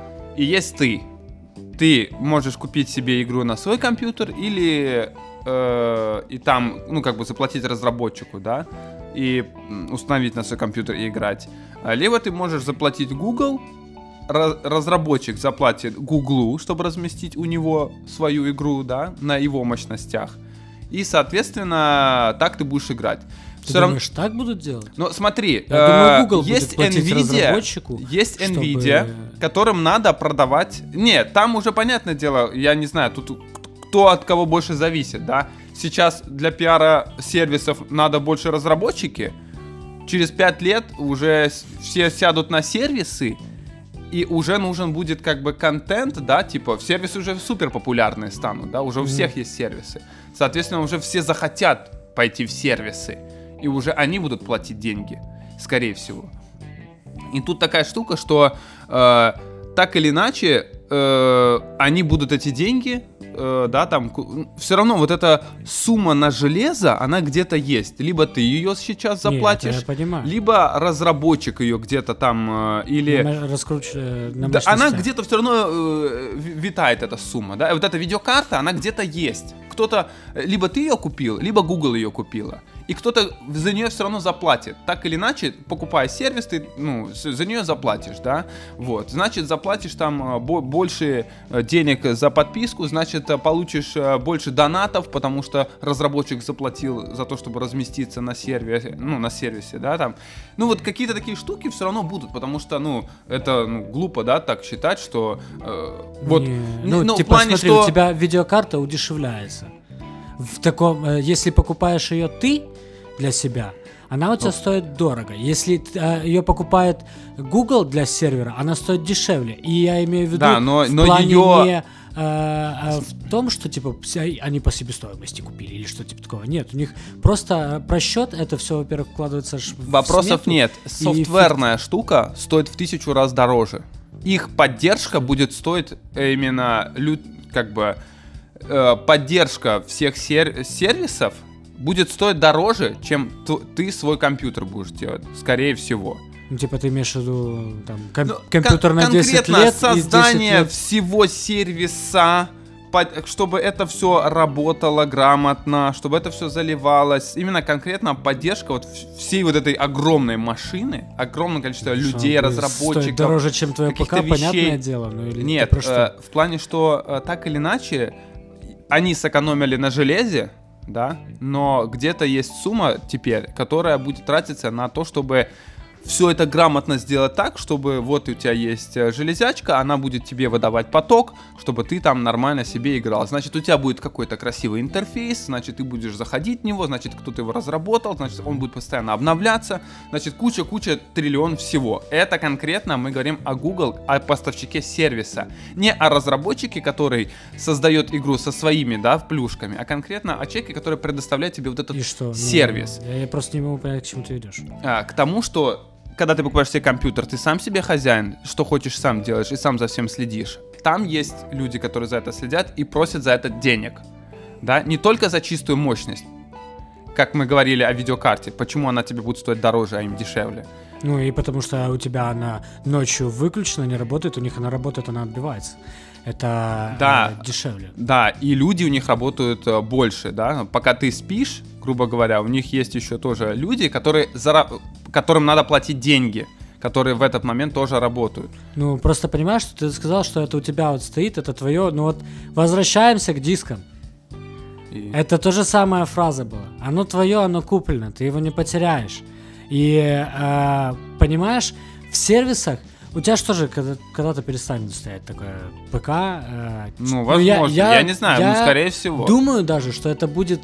и есть ты. Ты можешь купить себе игру на свой компьютер или э, и там, ну, как бы заплатить разработчику, да, и установить на свой компьютер и играть. Либо ты можешь заплатить Google, разработчик заплатит Гуглу, чтобы разместить у него свою игру, да, на его мощностях. И, соответственно, так ты будешь играть. Ты Все думаешь, рав... так будут делать? Ну, смотри, Я думаю, Google есть будет Nvidia, есть чтобы... Nvidia, которым надо продавать... Нет, там уже, понятное дело, я не знаю, тут кто от кого больше зависит, да. Сейчас для пиара сервисов надо больше разработчики. Через пять лет уже все сядут на сервисы, и уже нужен будет как бы контент, да, типа сервисы уже супер популярные станут, да, уже mm-hmm. у всех есть сервисы. Соответственно, уже все захотят пойти в сервисы, и уже они будут платить деньги, скорее всего. И тут такая штука, что э, так или иначе э, они будут эти деньги, э, да, там, все равно вот эта сумма на железо, она где-то есть. Либо ты ее сейчас заплатишь, Нет, либо разработчик ее где-то там, э, или... На, раскруч... на да, она где-то все равно э, витает, эта сумма, да, и вот эта видеокарта, она где-то есть. Кто-то, либо ты ее купил, либо Google ее купила. И кто-то за нее все равно заплатит. Так или иначе, покупая сервис, ты, ну, за нее заплатишь, да? Вот. Значит, заплатишь там больше денег за подписку, значит, получишь больше донатов, потому что разработчик заплатил за то, чтобы разместиться на сервере, ну, на сервисе, да, там. Ну, вот какие-то такие штуки все равно будут, потому что, ну, это ну, глупо, да, так считать, что э, вот... Не, ну, ну, типа, в плане, смотри, что... у тебя видеокарта удешевляется. В таком, если покупаешь ее ты для себя, она у тебя ну. стоит дорого. Если э, ее покупает Google для сервера, она стоит дешевле. И я имею в виду да, но, в но плане ее... не э, э, в том, что типа они по себестоимости купили или что типа такого. Нет, у них просто просчет, это все, во-первых, вкладывается в Вопросов смету, нет. Софтверная и... штука стоит в тысячу раз дороже. Их поддержка будет стоить именно как бы поддержка всех сер- сервисов будет стоить дороже, чем т- ты свой компьютер будешь делать, скорее всего. Ну, типа ты имеешь в виду там, ком- ну, компьютер кон- на десять лет, создание лет... всего сервиса, под, чтобы это все работало грамотно, чтобы это все заливалось. Именно конкретно поддержка вот всей вот этой огромной машины, огромное количество людей, что, разработчиков. Стоит дороже, чем твое ПК, вещей. Понятное дело. Ну, или Нет, э, в плане, что э, так или иначе они сэкономили на железе, да, но где-то есть сумма теперь, которая будет тратиться на то, чтобы все это грамотно сделать так, чтобы вот у тебя есть железячка, она будет тебе выдавать поток, чтобы ты там нормально себе играл. Значит, у тебя будет какой-то красивый интерфейс, значит, ты будешь заходить в него, значит, кто-то его разработал, значит, он будет постоянно обновляться, значит, куча-куча, триллион всего. Это конкретно мы говорим о Google, о поставщике сервиса. Не о разработчике, который создает игру со своими, да, плюшками, а конкретно о человеке, который предоставляет тебе вот этот что? сервис. Ну, я просто не могу понять, к чему ты ведешь. А, к тому, что когда ты покупаешь себе компьютер, ты сам себе хозяин, что хочешь сам делаешь и сам за всем следишь. Там есть люди, которые за это следят и просят за это денег. Да? Не только за чистую мощность, как мы говорили о видеокарте. Почему она тебе будет стоить дороже, а им дешевле? Ну и потому что у тебя она ночью выключена, не работает, у них она работает, она отбивается. Это да, э, дешевле. Да, и люди у них работают э, больше, да. Пока ты спишь, грубо говоря, у них есть еще тоже люди, которые зара... которым надо платить деньги, которые в этот момент тоже работают. Ну, просто понимаешь, что ты сказал, что это у тебя вот стоит, это твое. Ну вот, возвращаемся к дискам. И... Это то же самая фраза была. Оно твое, оно куплено, ты его не потеряешь. И, э, понимаешь, в сервисах у тебя что же когда, когда-то перестанет стоять такое ПК? Э, ну, возможно, я, я, я не знаю, я ну, скорее всего. Думаю даже, что это будет...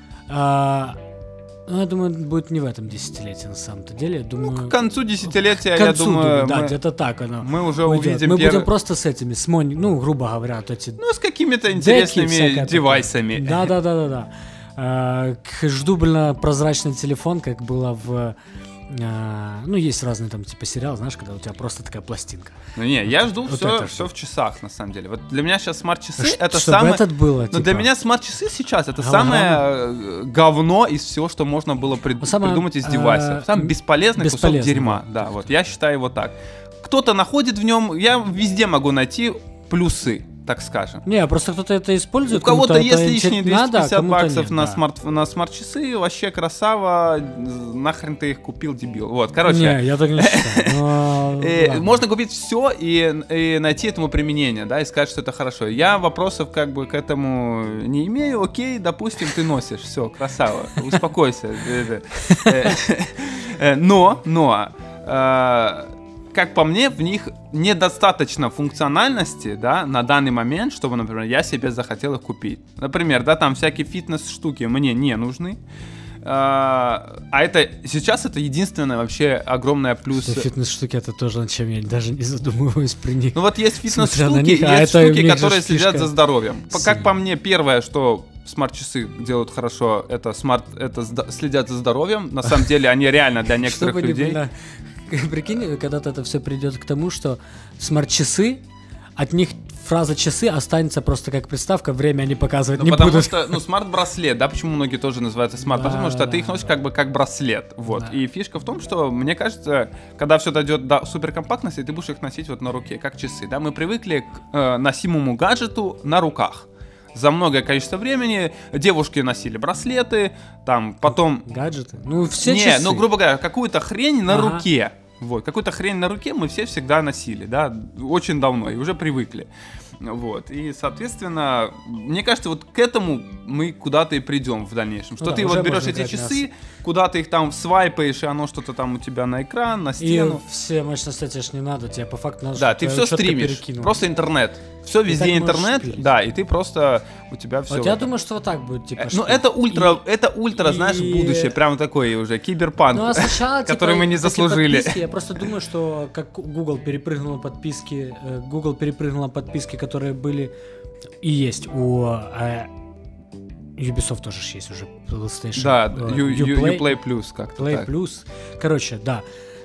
Э, ну, я думаю, будет не в этом десятилетии, на самом-то деле. Я думаю, ну, к концу десятилетия, к концу, я думаю, да, мы, где-то так оно мы уже уйдет. увидим... Мы пер... будем просто с этими, с мон... ну, грубо говоря, вот эти... Ну, с какими-то интересными девайсами. Да-да-да-да-да. Жду, блин, прозрачный телефон, как было в... Uh, ну, есть разные там типа сериалы, знаешь, когда у тебя просто такая пластинка. Ну не, вот, я жду вот все, это, все в часах, на самом деле. Вот для меня сейчас смарт-часы Ш- это чтобы самое... этот было, Но типа... для меня смарт-часы сейчас это Голограмма. самое говно из всего, что можно было пред... самое, придумать из девайсов. Самый э- бесполезный кусок дерьма. Да, да, вот я считаю его так. Кто-то находит в нем, я везде могу найти плюсы, так скажем. Не, просто кто-то это использует. У кого-то есть лишние двести пятьдесят надо, баксов нет, на, да. смарт, на смарт-часы, вообще красава, нахрен ты их купил, дебил. Вот, короче. Не, я так не считаю. Можно купить все и найти этому применение, да, и сказать, что это хорошо. Я вопросов как бы к этому не имею, окей, допустим, ты носишь, все, красава, успокойся. Но, но... как по мне, в них недостаточно функциональности, да, на данный момент, чтобы, например, я себе захотел их купить. Например, да, там всякие фитнес-штуки мне не нужны. А, а это сейчас это единственное вообще огромное плюс. Фитнес-штуки это тоже, над чем я даже не задумываюсь при них. Ну вот есть фитнес-штуки, есть а штуки, которые следят за здоровьем. Сильно. Как по мне, первое, что смарт-часы делают хорошо, это смарт, это сда- следят за здоровьем. На самом деле они реально для некоторых людей. Прикинь, когда-то это все придет к тому, что смарт-часы, от них фраза «часы» останется просто как приставка, время они показывать ну, не потому будут. Потому что, ну, смарт-браслет, да, почему многие тоже называются смарт, да, потому что да, ты их носишь да. как бы как браслет, вот. Да. И фишка в том, что, мне кажется, когда все дойдет до суперкомпактности, ты будешь их носить вот на руке, как часы, да. Мы привыкли к э, носимому гаджету на руках. За многое количество времени девушки носили браслеты, там, потом... Гаджеты? Ну, все Не, часы. ну, грубо говоря, какую-то хрень на ага. руке. Вот, какую-то хрень на руке мы все всегда носили, да, очень давно, и уже привыкли. Вот, и, соответственно, мне кажется, вот к этому мы куда-то и придем в дальнейшем. Что ну, ты да, вот берешь эти часы, мясо. Куда ты их там свайпаешь, и оно что-то там у тебя на экран, на стену. И все мощности тебе ж не надо, тебе по факту надо, да, ты все стримишь, перекинул. Просто интернет. Все везде интернет, да, и ты просто, у тебя все. Вот я думаю, что вот так будет, типа. Ну, это ультра, и, это ультра, и, знаешь, будущее, прям такое уже, киберпанк, ну, а сначала, который типа, мы не заслужили. Подписки, я просто думаю, что как Google перепрыгнула подписки, Google перепрыгнула подписки, которые были и есть у э, Ubisoft тоже есть уже PlayStation. Да, э, U, Uplay, Uplay Plus как-то Play так. Plus, короче, да.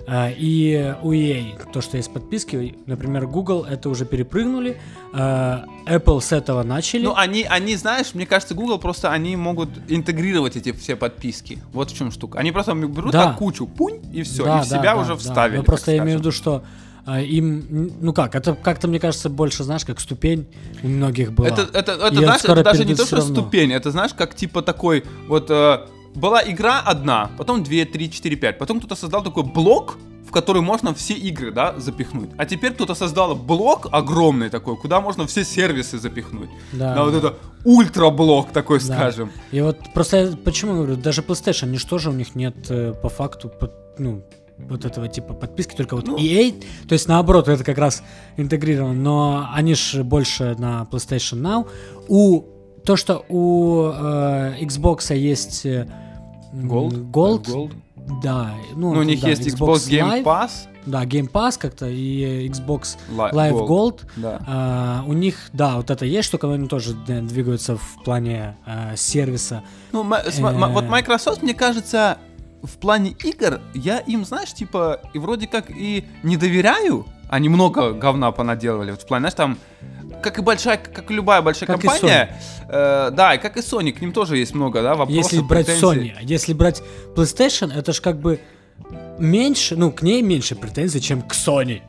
И у и эй, то, что есть подписки, например, Google это уже перепрыгнули, Apple с этого начали. Ну, они, они, знаешь, мне кажется, Google просто, они могут интегрировать эти все подписки. Вот в чем штука. Они просто берут да. так кучу, пунь, и все, да, и в да, себя да, уже да, вставили. Но просто я имею в виду, что им, ну как, это как-то, мне кажется, больше, знаешь, как ступень у многих была. Это, это, это, знаешь, это даже не то, что равно. Ступень, это, знаешь, как типа такой, вот, э, была игра одна, потом две, три, четыре, пять, потом кто-то создал такой блок, в который можно все игры, да, запихнуть. А теперь кто-то создал блок огромный такой, куда можно все сервисы запихнуть. Да, да вот это ультра-блок такой, да. скажем. И вот просто, почему я говорю, даже PlayStation, ничто же у них нет по факту, по, ну, вот этого типа подписки, только вот Ну. и эй, то есть наоборот, это как раз интегрировано, но они же больше на PlayStation Now. У то, что у э, Xbox есть э, Gold? Gold, Gold? да, ну, Ну, у них да, есть Xbox Game Live, Pass. да, Game Pass как-то и Xbox Li- Live Gold. Да. А, у них, да, вот это есть штука, но они тоже да, двигаются в плане а, сервиса. Ну, м- с- м- Э. вот Microsoft, мне кажется, в плане игр, я им, знаешь, типа, и вроде как и не доверяю. Они много говна понаделали. Вот в плане, знаешь, там, как и большая, как и любая большая Как и компания, э, да, и как и Sony, к ним тоже есть много, да, вопросов, Если брать претензий. Sony, если брать PlayStation, это ж как бы меньше, ну, к ней меньше претензий, чем к Sony.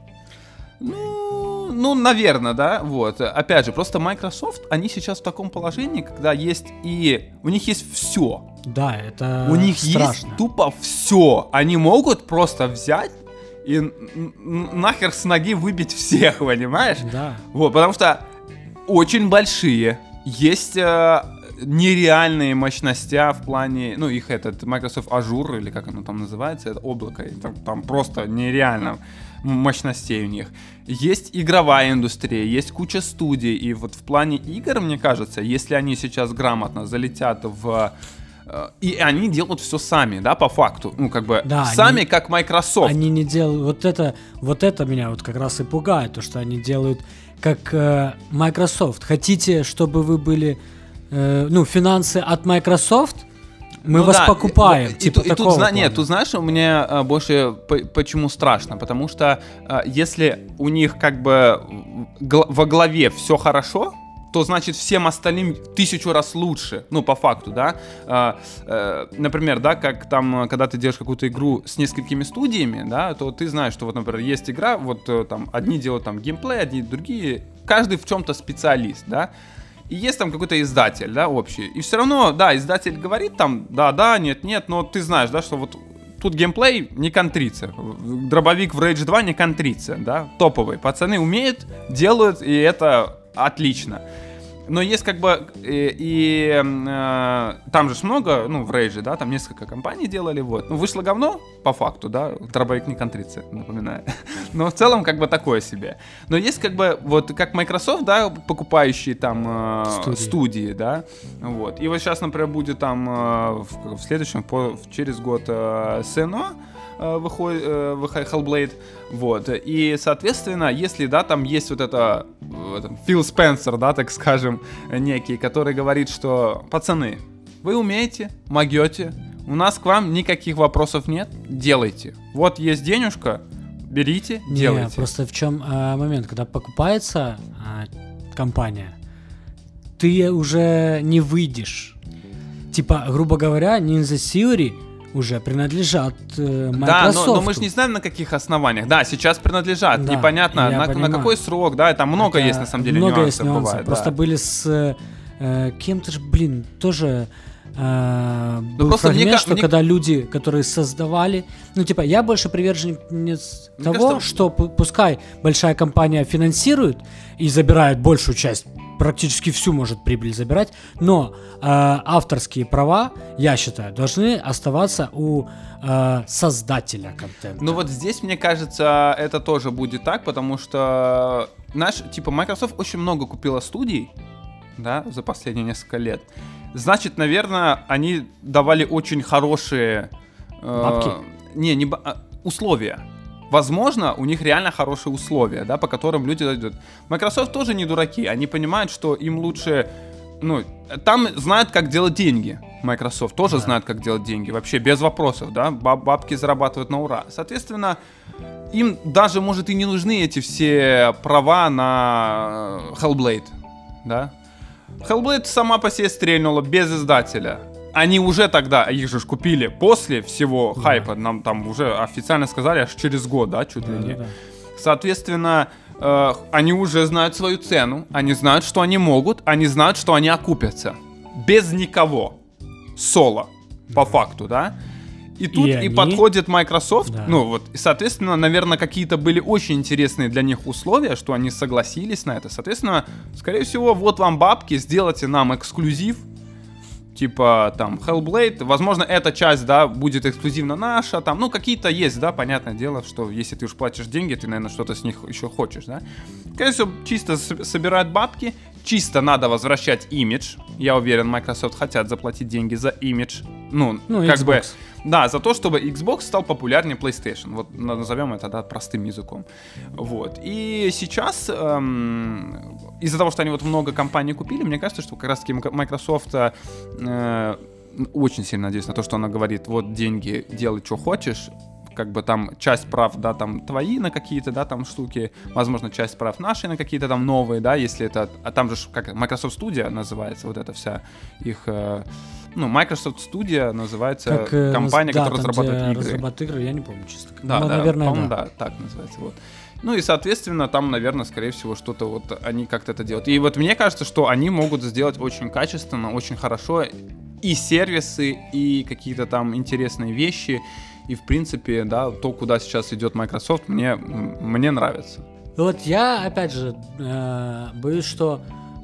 Ну, ну, наверное, да, вот. Опять же, просто Microsoft, они сейчас в таком положении, когда есть и... У них есть все. Да, это У них страшно. есть тупо все. Они могут просто взять и н- н- нахер с ноги выбить всех, понимаешь? Да. Вот, потому что очень большие. Есть э, нереальные мощности в плане, ну, их этот Microsoft Azure, или как оно там называется, это облако, и там, там просто нереально мощностей у них. Есть игровая индустрия, есть куча студий, и вот в плане игр, мне кажется, если они сейчас грамотно залетят в... э, И они делают все сами, да, по факту. Ну, как бы, Да, сами, они- как Microsoft. Они не делают, вот это, вот это меня вот как раз и пугает, то, что они делают как э, Microsoft. Хотите, чтобы вы были, э, ну, финансы от Microsoft? Мы Ну вас да, покупаем, и, типа и, и такого тут, зна- плана. Нет, тут знаешь, мне а, больше по- почему страшно, потому что а, если у них как бы гл- во главе все хорошо, то значит всем остальным тысячу раз лучше, ну по факту, да. А, э, например, да, как там, когда ты делаешь какую-то игру с несколькими студиями, да, то ты знаешь, что вот, например, есть игра, вот э, там одни делают там геймплей, одни другие, каждый в чем-то специалист, да. И есть там какой-то издатель, да, общий. И все равно, да, издатель говорит там, да-да, нет-нет, но ты знаешь, да, что вот тут геймплей не контрится. Дробовик в Rage два не контрится, да, топовый. Пацаны умеют, делают, и это отлично. Но есть как бы и, и э, там же ж много, ну, в Rage, да, там несколько компаний делали, вот. Ну, вышло говно, по факту, да, дробовик не контрится, напоминаю. Но в целом как бы такое себе. Но есть как бы, вот как Microsoft, да, покупающие там э, Студии. студии, да, вот. И вот сейчас, например, будет там э, в, в следующем, по, через год э, Сено, выходит, э, выходит Hellblade, вот, и, соответственно, если, да, там есть вот это, это Фил Спенсер, да, так скажем, некий, который говорит, что, пацаны, вы умеете, могете, у нас к вам никаких вопросов нет, делайте, вот есть денежка, берите, Не, делайте. просто в чем а, момент, когда покупается а, компания, ты уже не выйдешь. Типа, грубо говоря, Ninja Theory уже принадлежат э, Microsoft. Да, но, но мы же не знаем, на каких основаниях. Да, сейчас принадлежат. Да, Непонятно, я на, на понимаю. какой срок, да, там много Хотя есть, на самом деле, много нюансов есть нюансов. бывает. Просто да. были с э, кем-то же, блин, тоже э, был просто мне фрагмент, ка- что мне- когда люди, которые создавали, ну типа, я больше приверженец Мне того, кажется- что пу- пускай большая компания финансирует и забирает большую часть, практически всю может прибыль забирать, но э, авторские права, я считаю, должны оставаться у э, создателя контента. Ну вот здесь, мне кажется, это тоже будет так, потому что, знаешь, типа, Microsoft очень много купила студий, да, за последние несколько лет. Значит, наверное, они давали очень хорошие... э, Бабки? Не, не ба- а, условия. Возможно, у них реально хорошие условия, да, по которым люди дойдут. Microsoft тоже не дураки, они понимают, что им лучше... Ну, там знают, как делать деньги. Microsoft тоже Да. знают, как делать деньги. Вообще, без вопросов, да. Баб- бабки зарабатывают на ура. Соответственно, им даже, может, и не нужны эти все права на Hellblade, да. Hellblade сама по себе стрельнула без издателя. Они уже тогда, их же ж купили после всего Да. хайпа. Нам там уже официально сказали аж через год, да, чуть ли не. Да-да-да. Соответственно, э, они уже знают свою цену, они знают, что они могут, они знают, что они окупятся. Без никого. Соло, по факту, да? И тут и, они- подходит Microsoft, Да. ну вот, и, соответственно, наверное, какие-то были очень интересные для них условия, что они согласились на это. Соответственно, скорее всего, вот вам бабки, сделайте нам эксклюзив, типа там Hellblade, возможно, эта часть, да, будет эксклюзивно наша, там, ну, какие-то есть, да, понятное дело, что если ты уж платишь деньги, ты, наверное, что-то с них еще хочешь, да. Конечно, чисто собирают бабки, чисто надо возвращать имидж, я уверен, Microsoft хотят заплатить деньги за имидж, ну, ну как Xbox. бы, да, за то, чтобы Xbox стал популярнее PlayStation, вот назовем это, да, простым языком, вот, и сейчас эм, из-за того, что они вот много компаний купили, мне кажется, что как раз-таки Microsoft э, очень сильно надеюсь на то, что она говорит, вот деньги, делай, что хочешь, как бы там часть прав, да, там твои на какие-то, да, там штуки, возможно, часть прав наши на какие-то там новые, да, если это, а там же как Microsoft Studio называется, вот эта вся их, э, ну, Microsoft Studio называется как, э, компания, да, которая там, разрабатывает игры. разрабатывает игры, я не помню, честно. Да, ну, да, наверное, по-моему, да. да, так называется, вот. Ну и, соответственно, там, наверное, скорее всего, что-то вот они как-то это делают. И вот мне кажется, что они могут сделать очень качественно, очень хорошо и сервисы, и какие-то там интересные вещи. И, в принципе, да, то, куда сейчас идет Microsoft, мне, мне нравится. Вот я, опять же, э, боюсь, что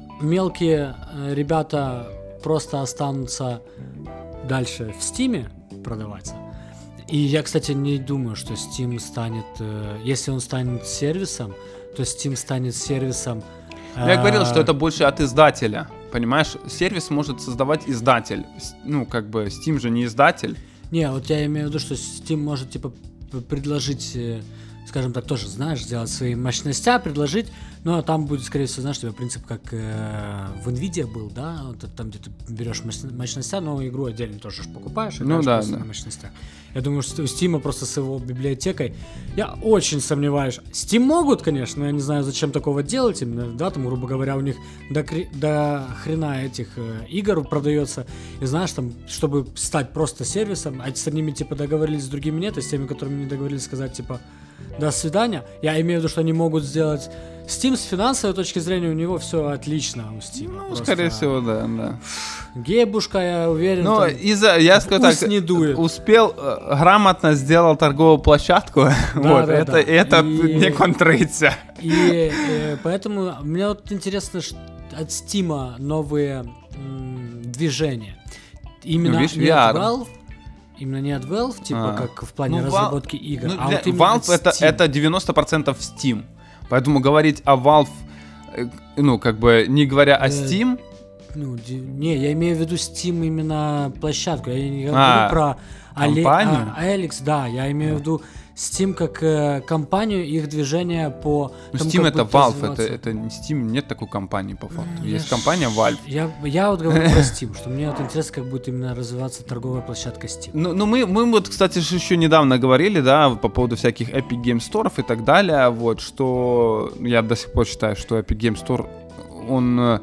мелкие э, ребята просто останутся дальше в Steam продаваться. И я, кстати, не думаю, что Steam станет, э, если он станет сервисом, то Steam станет сервисом. Э, я говорил, что это больше от издателя, понимаешь? Сервис может создавать издатель. Ну, как бы, Steam же не издатель. Не, вот я имею в виду, что Steam может, типа, предложить, скажем так, тоже, знаешь, сделать свои мощности, предложить, но там будет, скорее всего, знаешь, у тебя принцип, как э, в Nvidia был, да, вот там, где ты берешь мощности, но игру отдельно тоже покупаешь, ну да, да. на мощностях. Я думаю, что у Steam просто с его библиотекой, я очень сомневаюсь. Steam могут, конечно, но я не знаю, зачем такого делать именно, да, там, грубо говоря, у них до, до хрена этих э, игр продается, и знаешь, там, чтобы стать просто сервисом, а с одними, типа, договорились, с другими нет, и с теми, которыми не договорились, сказать, типа, до свидания. Я имею в виду, что они могут сделать Steam с финансовой точки зрения, у него все отлично у Steam. Ну, просто... скорее всего, да, да. Гейбушка, я уверен, ну, там, из-за, я скажу так, не дует. Успел, э, грамотно сделал торговую площадку, да, вот, да, это, да. это и... не контрится. И э, поэтому мне вот интересно, что от Steam новые м, движения. Именно ну, видишь, не ви ар. от Valve, именно не от Valve, типа, а. как в плане ну, разработки Val... игр, ну, а для... вот именно Valve это, это девяносто процентов Steam. Поэтому говорить о Valve, ну, как бы, не говоря о Steam... Ну, не, я имею в виду Steam именно площадку, я не говорю а, про компанию? А, Алекс, да, я имею в виду Steam как э, компанию, их движение по... Ну, тому, Steam это Valve, это, развиваться. это не Steam, нет такой компании по факту. Я Есть ж... компания Valve. Я, я вот говорю про Steam, что мне вот интересно, как будет именно развиваться торговая площадка Steam. Ну, ну мы, мы вот, кстати, еще недавно говорили, да, по поводу всяких Epic Game Store и так далее, вот, что я до сих пор считаю, что Epic Game Store, он,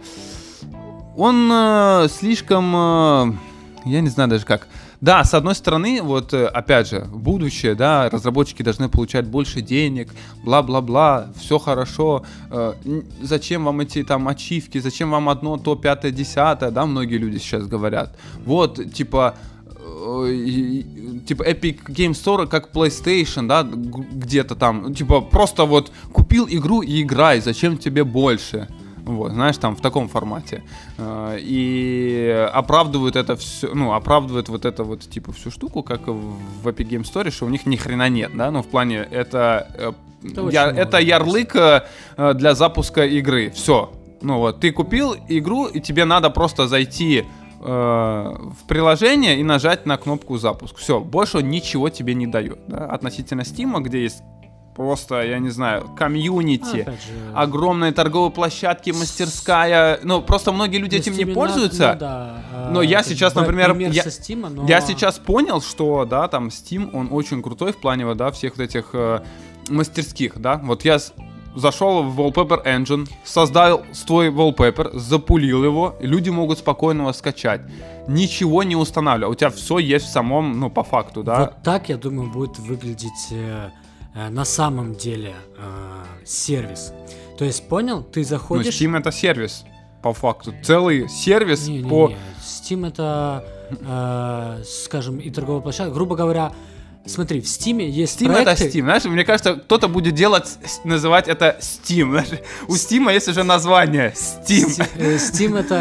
он слишком, я не знаю даже как. Да, с одной стороны, вот опять же, будущее, да, разработчики должны получать больше денег, бла-бла-бла, все хорошо, э, зачем вам эти там ачивки, зачем вам одно, то, пятое, десятое, да, многие люди сейчас говорят. Вот, типа, э, типа Epic Game Store как PlayStation, да, где-то там, типа, просто вот купил игру и играй, зачем тебе больше? Вот, знаешь, там в таком формате. И оправдывают это все, ну, оправдывают вот это вот, типа, всю штуку, как в Epic Game Store, что у них ни хрена нет, да, ну, в плане, это, это, я, это ярлык для запуска игры, все. Ну, вот, ты купил игру, и тебе надо просто зайти э, в приложение и нажать на кнопку запуск. Все, больше ничего тебе не дает, да? Относительно Steam, где есть просто, я не знаю, комьюнити, же... огромные торговые площадки, мастерская. Ну, просто многие люди этим не пользуются. Ну, да, но я сейчас, например, я, Steam, но... я сейчас понял, что, да, там Steam, он очень крутой в плане, да, всех вот этих э, мастерских, да. Вот я зашел в Wallpaper Engine, создал свой wallpaper, запулил его, и люди могут спокойно его скачать. Ничего не устанавливая. У тебя все есть в самом, ну, по факту, да. Вот так, я думаю, будет выглядеть... Э... на самом деле э, сервис. То есть, понял, ты заходишь... Ну, Steam это сервис, по факту. Целый сервис не, не, по... Не. Steam это, э, скажем, и торговая площадка. Грубо говоря, смотри, в Steam есть Steam проекты... это Steam, знаешь, мне кажется, кто-то будет делать, называть это Steam. Знаешь? У Steam есть уже название Steam. Steam это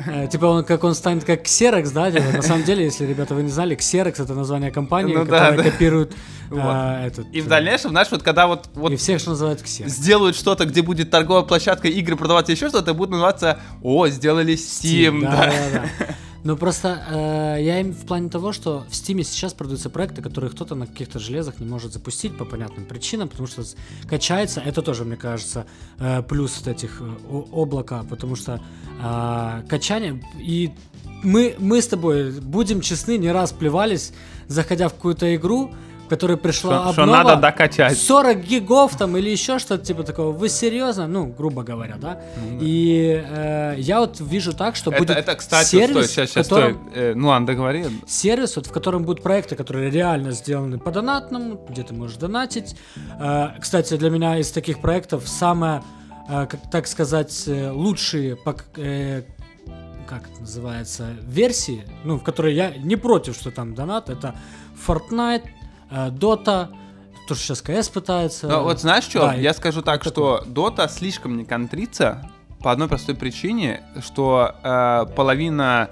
Э, типа он, как он станет как Xerox, да? Типа, на самом деле, если, ребята, вы не знали, Xerox — это название компании, ну, которая да, копирует вот. э, этот... И в дальнейшем, знаешь, вот когда вот... вот и всех, что называют Xerox. Сделают что-то, где будет торговая площадка, игры продаваться, еще что-то, будет называться «О, сделали Steam». Steam да, да, да. да. Ну просто э, я им в плане того, что в Steam сейчас продаются проекты, которые кто-то на каких-то железах не может запустить по понятным причинам, потому что качается, это тоже, мне кажется, э, плюс вот этих э, облака, потому что э, качание, и мы, мы с тобой, будем честны, не раз плевались, заходя в какую-то игру, в которой пришла шо, обнова, шо надо докачать. сорок гигов там или еще что-то типа такого. Вы серьезно? Ну, грубо говоря, да? Mm-hmm. И э, я вот вижу так, что это, будет это, кстати, сервис, стой, сейчас, сейчас, котором... стой. Э, ну, ладно, договори. Сервис, вот, в котором будут проекты, которые реально сделаны по донатному, где ты можешь донатить. Э, кстати, для меня из таких проектов самое, э, как так сказать, лучшие... Э, как это называется? Версии, ну, в которой я не против, что там донат, это Fortnite, Дота, то, что сейчас КС пытается. Ну, вот знаешь что, да, я скажу так, вот что Дота слишком не контрится по одной простой причине, что э, половина,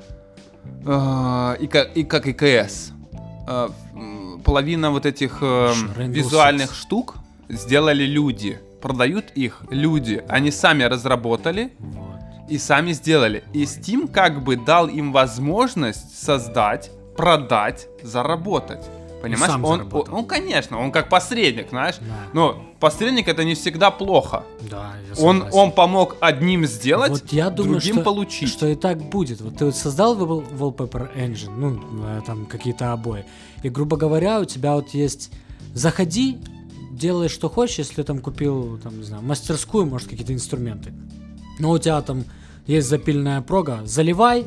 э, и, как, и как и КС, э, половина вот этих э, визуальных Six. Штук сделали люди, продают их люди, они сами разработали вот. И сами сделали. И Steam как бы дал им возможность создать, продать, заработать. Понимаешь, он, он, он, конечно, он как посредник, знаешь, да. Но посредник это не всегда плохо. Да, я он, он помог одним сделать, вот я думаю, другим что, получить. Что и так будет. Вот ты вот создал Wallpaper Engine, ну, там какие-то обои, и, грубо говоря, у тебя вот есть, заходи, делай что хочешь, если там купил, там, не знаю, мастерскую, может, какие-то инструменты, но у тебя там есть запильная прога, заливай,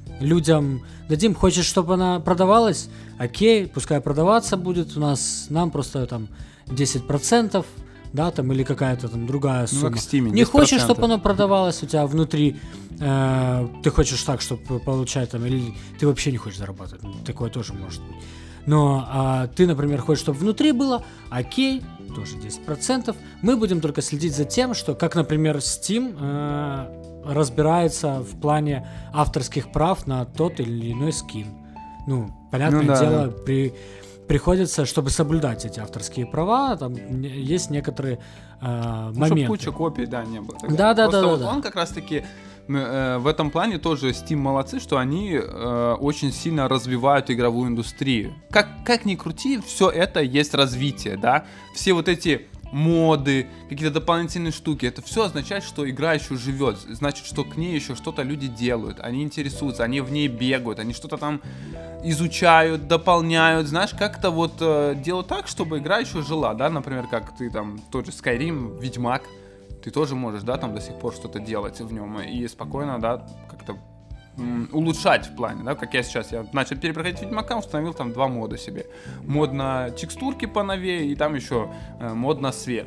людям дадим, хочешь, чтобы она продавалась, окей, пускай продаваться будет у нас, нам просто там десять процентов, да, там, или какая-то там другая сумма. Ну, Steam, не хочешь, чтобы она продавалась у тебя внутри, э, ты хочешь так, чтобы получать там, или ты вообще не хочешь зарабатывать, такое тоже может быть. Но а, ты, например, хочешь, чтобы внутри было, окей, тоже десять процентов, мы будем только следить за тем, что, как, например, Steam э, разбирается в плане авторских прав на тот или иной скин. Ну, понятное ну, да, дело, да. При, приходится, чтобы соблюдать эти авторские права, там есть некоторые э, ну, моменты. Чтобы куча копий, да, не было. Да, да, да, вот да. Он как раз-таки э, в этом плане тоже Steam молодцы, что они э, очень сильно развивают игровую индустрию. Как, как ни крути, все это есть развитие, да. Все вот эти моды, какие-то дополнительные штуки, это все означает, что игра еще живет, значит, что к ней еще что-то люди делают, они интересуются, они в ней бегают, они что-то там изучают, дополняют, знаешь, как-то вот э, делают так, чтобы игра еще жила, да, например, как ты там, тот же Skyrim, Ведьмак, ты тоже можешь, да, там до сих пор что-то делать в нем и спокойно, да, как-то м- улучшать в плане, да, как я сейчас, я начал перепроходить Ведьмака, установил там два мода себе, мод на текстурки поновее и там еще э, мод на свет.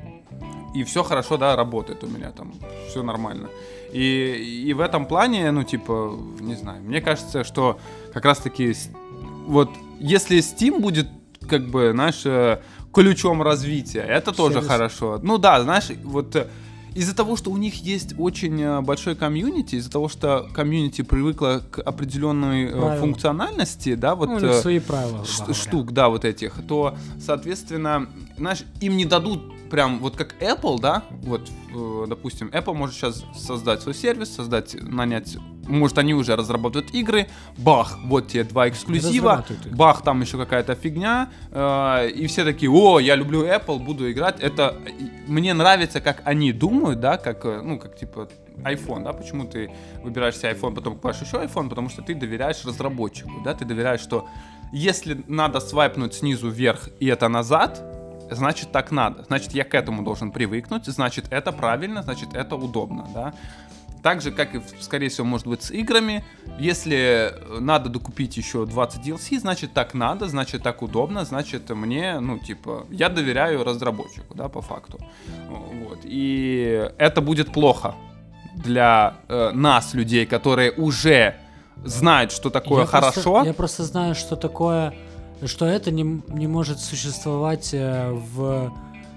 И все хорошо, да, работает у меня там, все нормально. И, и в этом плане, ну, типа, не знаю, мне кажется, что как раз-таки вот если Steam будет, как бы, знаешь, ключом развития, это тоже Сервис. Хорошо. Ну да, знаешь, вот из-за того, что у них есть очень большой комьюнити, из-за того, что комьюнити привыкла к определенной правила. Функциональности, да, вот ну, свои правила, ш- штук, да, вот этих, то, соответственно, знаешь, им не дадут прям вот как Apple, да, вот, допустим, Apple может сейчас создать свой сервис, создать, нанять, может, они уже разрабатывают игры, бах, вот тебе два эксклюзива, бах, там еще какая-то фигня, э, и все такие, о, я люблю Apple, буду играть, это, мне нравится, как они думают, да, как, ну, как, типа, iPhone, да, почему ты выбираешь себе iPhone, потом покупаешь еще iPhone, потому что ты доверяешь разработчику, да, ты доверяешь, что если надо свайпнуть снизу вверх и это назад, значит, так надо. Значит, я к этому должен привыкнуть. Значит, это правильно, значит, это удобно, да. Так же, как и, скорее всего, может быть, с играми. Если надо докупить еще двадцать ди эл си, значит, так надо, значит, так удобно, значит, мне, ну, типа, я доверяю разработчику, да, по факту. Вот. И это будет плохо для э, нас, людей, которые уже знают, что такое я хорошо. Просто, я просто знаю, что такое... что это не, не может существовать э, в,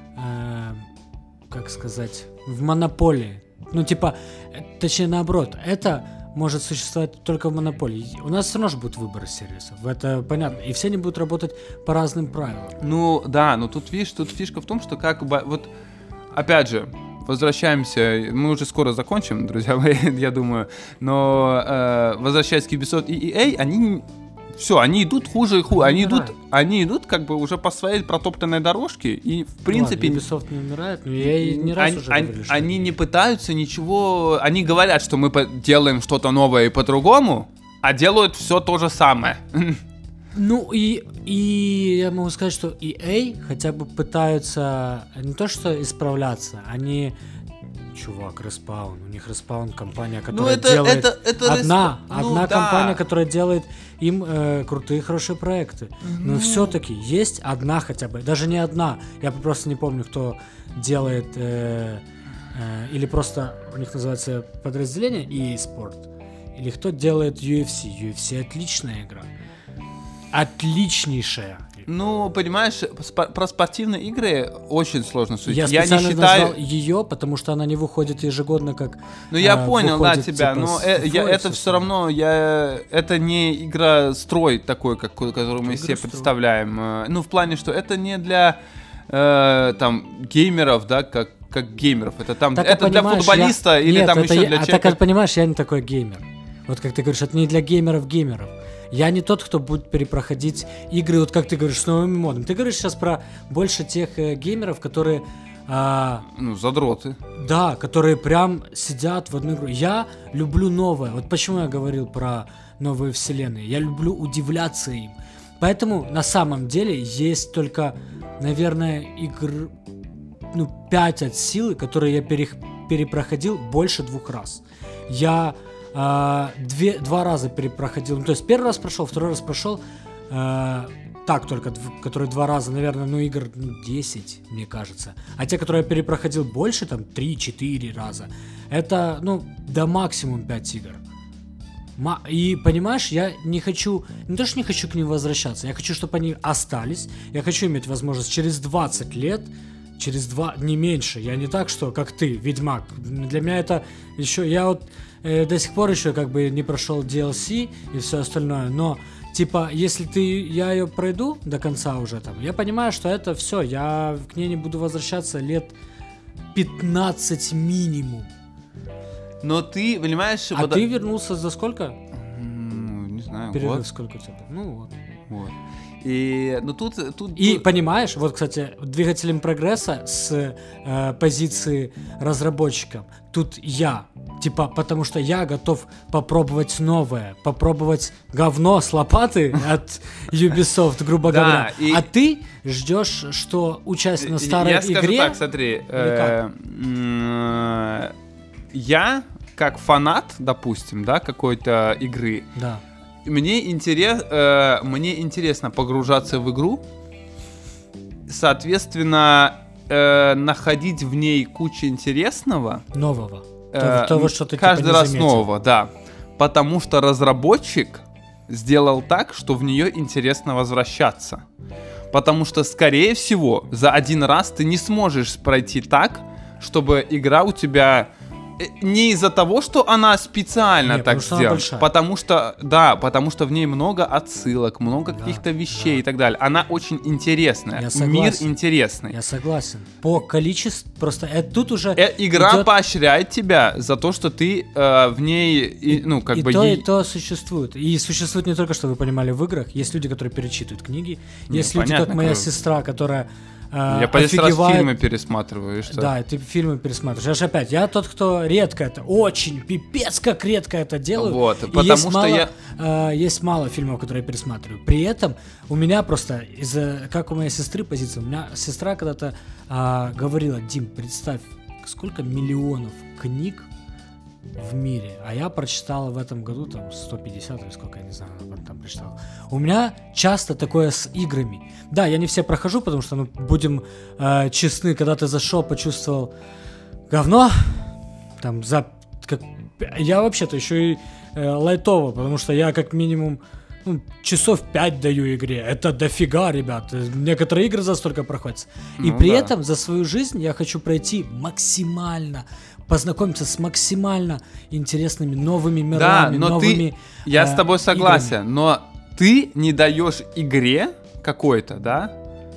э, как сказать, в монополии. Ну, типа, э, точнее, наоборот, это может существовать только в монополии. У нас все равно же будет выбор сервисов, это понятно. И все они будут работать по разным правилам. Ну, да, но тут, видишь, тут фишка в том, что как бы, вот, опять же, возвращаемся, мы уже скоро закончим, друзья мои, я думаю, но э, возвращаясь к Ubisoft и и эй, они... Все, они идут хуже и хуже. Они идут, они идут как бы уже по своей протоптанной дорожке. И в принципе... Ладно, Ubisoft не умирает, но я и не раз они, уже они, говорил, что... Они не пытаются ничего... Они говорят, что мы делаем что-то новое и по-другому, а делают все то же самое. Ну и, и я могу сказать, что и эй хотя бы пытаются не то что исправляться, они... Чувак, Respawn, у них Respawn компания, которая ну, это, делает это, это одна, resp... одна ну, компания, да. которая делает им э, крутые, хорошие проекты. Mm-hmm. Но все-таки есть одна хотя бы, даже не одна, я просто не помню, кто делает, э, э, или просто у них называется подразделение и эй Sport, или кто делает ю эф си. ю эф си отличная игра, отличнейшая. Ну, понимаешь, спо- про спортивные игры очень сложно судить. Я, я специально не считаю назвал ее, потому что она не выходит ежегодно, как. Ну я э, понял, выходит, да, тебя, типа, но с э, я, FIFA это все равно, я, это не игра строй такой, как, которую мы себе представляем. Э, ну в плане, что это не для э, там геймеров, да, как как геймеров. Это там, так, это для футболиста я... или Нет, там еще я... для а человека. Так, понимаешь, я не такой геймер. Вот как ты говоришь, это не для геймеров-геймеров. Я не тот, кто будет перепроходить игры, вот как ты говоришь, с новыми модами. Ты говоришь сейчас про больше тех э, геймеров, которые... А, ну, задроты. Да, которые прям сидят в одну игру. Я люблю новое. Вот почему я говорил про новые вселенные. Я люблю удивляться им. Поэтому на самом деле есть только, наверное, игр... ну, пять от силы, которые я перех... перепроходил больше двух раз. Я... Uh, две, два раза перепроходил. Ну, то есть первый раз прошел, второй раз прошел. Uh, так только, которые два раза, наверное, ну, игр ну, десять, мне кажется. А те, которые я перепроходил больше, там, три-четыре раза, это, ну, до максимум пять игр. И, понимаешь, я не хочу, не то, что не хочу к ним возвращаться, я хочу, чтобы они остались. Я хочу иметь возможность через двадцать лет, через два, не меньше. Я не так, что, как ты, Ведьмак. Для меня это еще, я вот э, до сих пор еще как бы не прошел ди эл си и все остальное, но типа, если ты, я ее пройду до конца уже там, я понимаю, что это все, я к ней не буду возвращаться лет пятнадцать минимум. Но ты, понимаешь... А под... ты вернулся за сколько? Ну, не знаю, перерыв год. Сколько у тебя? Ну вот. Вот. И, ну, тут, тут, и тут... понимаешь, вот, кстати, двигателем прогресса с э, позиции разработчика тут я, типа, потому что я готов попробовать новое, попробовать говно с лопаты от Ubisoft, грубо говоря. И... А ты ждешь, что участие на старой я игре... Я скажу так, смотри, э, я как фанат, допустим, да, какой-то игры, да. Мне, интерес, э, мне интересно погружаться в игру, соответственно, э, находить в ней кучу интересного. Нового. Э, того, что ты каждый типа, не раз заметил. нового, да. Потому что разработчик сделал так, что в нее интересно возвращаться. Потому что, скорее всего, за один раз ты не сможешь пройти так, чтобы игра у тебя... Не из-за того, что она специально Нет, так сделана, потому что, да, потому что в ней много отсылок, много да, каких-то вещей да. и так далее. Она очень интересная, мир интересный. Я согласен. По количеству, просто это тут уже э, игра идет... поощряет тебя за то, что ты э, в ней, и, ну как и бы. То е... и то существует. И существует не только, что вы понимали, в играх. Есть люди, которые перечитывают книги, не, есть люди, понятно, как моя как... сестра, которая Я по десять раз фильмы пересматриваю, и что? Да, ты фильмы пересматриваешь. Я же опять, я тот, кто редко это, очень, пипец, как редко это делаю. Вот, и потому есть что мало, я... э, есть мало фильмов, которые я пересматриваю. При этом у меня просто, из-за, как у моей сестры позиция, у меня сестра когда-то э, говорила: Дим, представь, сколько миллионов книг в мире, а я прочитала в этом году там сто пятьдесят или сколько, я не знаю, там прочитал. У меня часто такое с играми. Да, я не все прохожу, потому что, ну, будем э, честны, когда ты зашел, почувствовал говно, там, за... Как, я вообще-то еще и э, лайтово, потому что я как минимум ну, часов пять даю игре. Это дофига, ребят. Некоторые игры за столько проходят. И ну, при да. этом за свою жизнь я хочу пройти максимально познакомиться с максимально интересными новыми мирами, да, но новыми ты, я э, с тобой согласен, играми. но ты не даешь игре какой-то, да,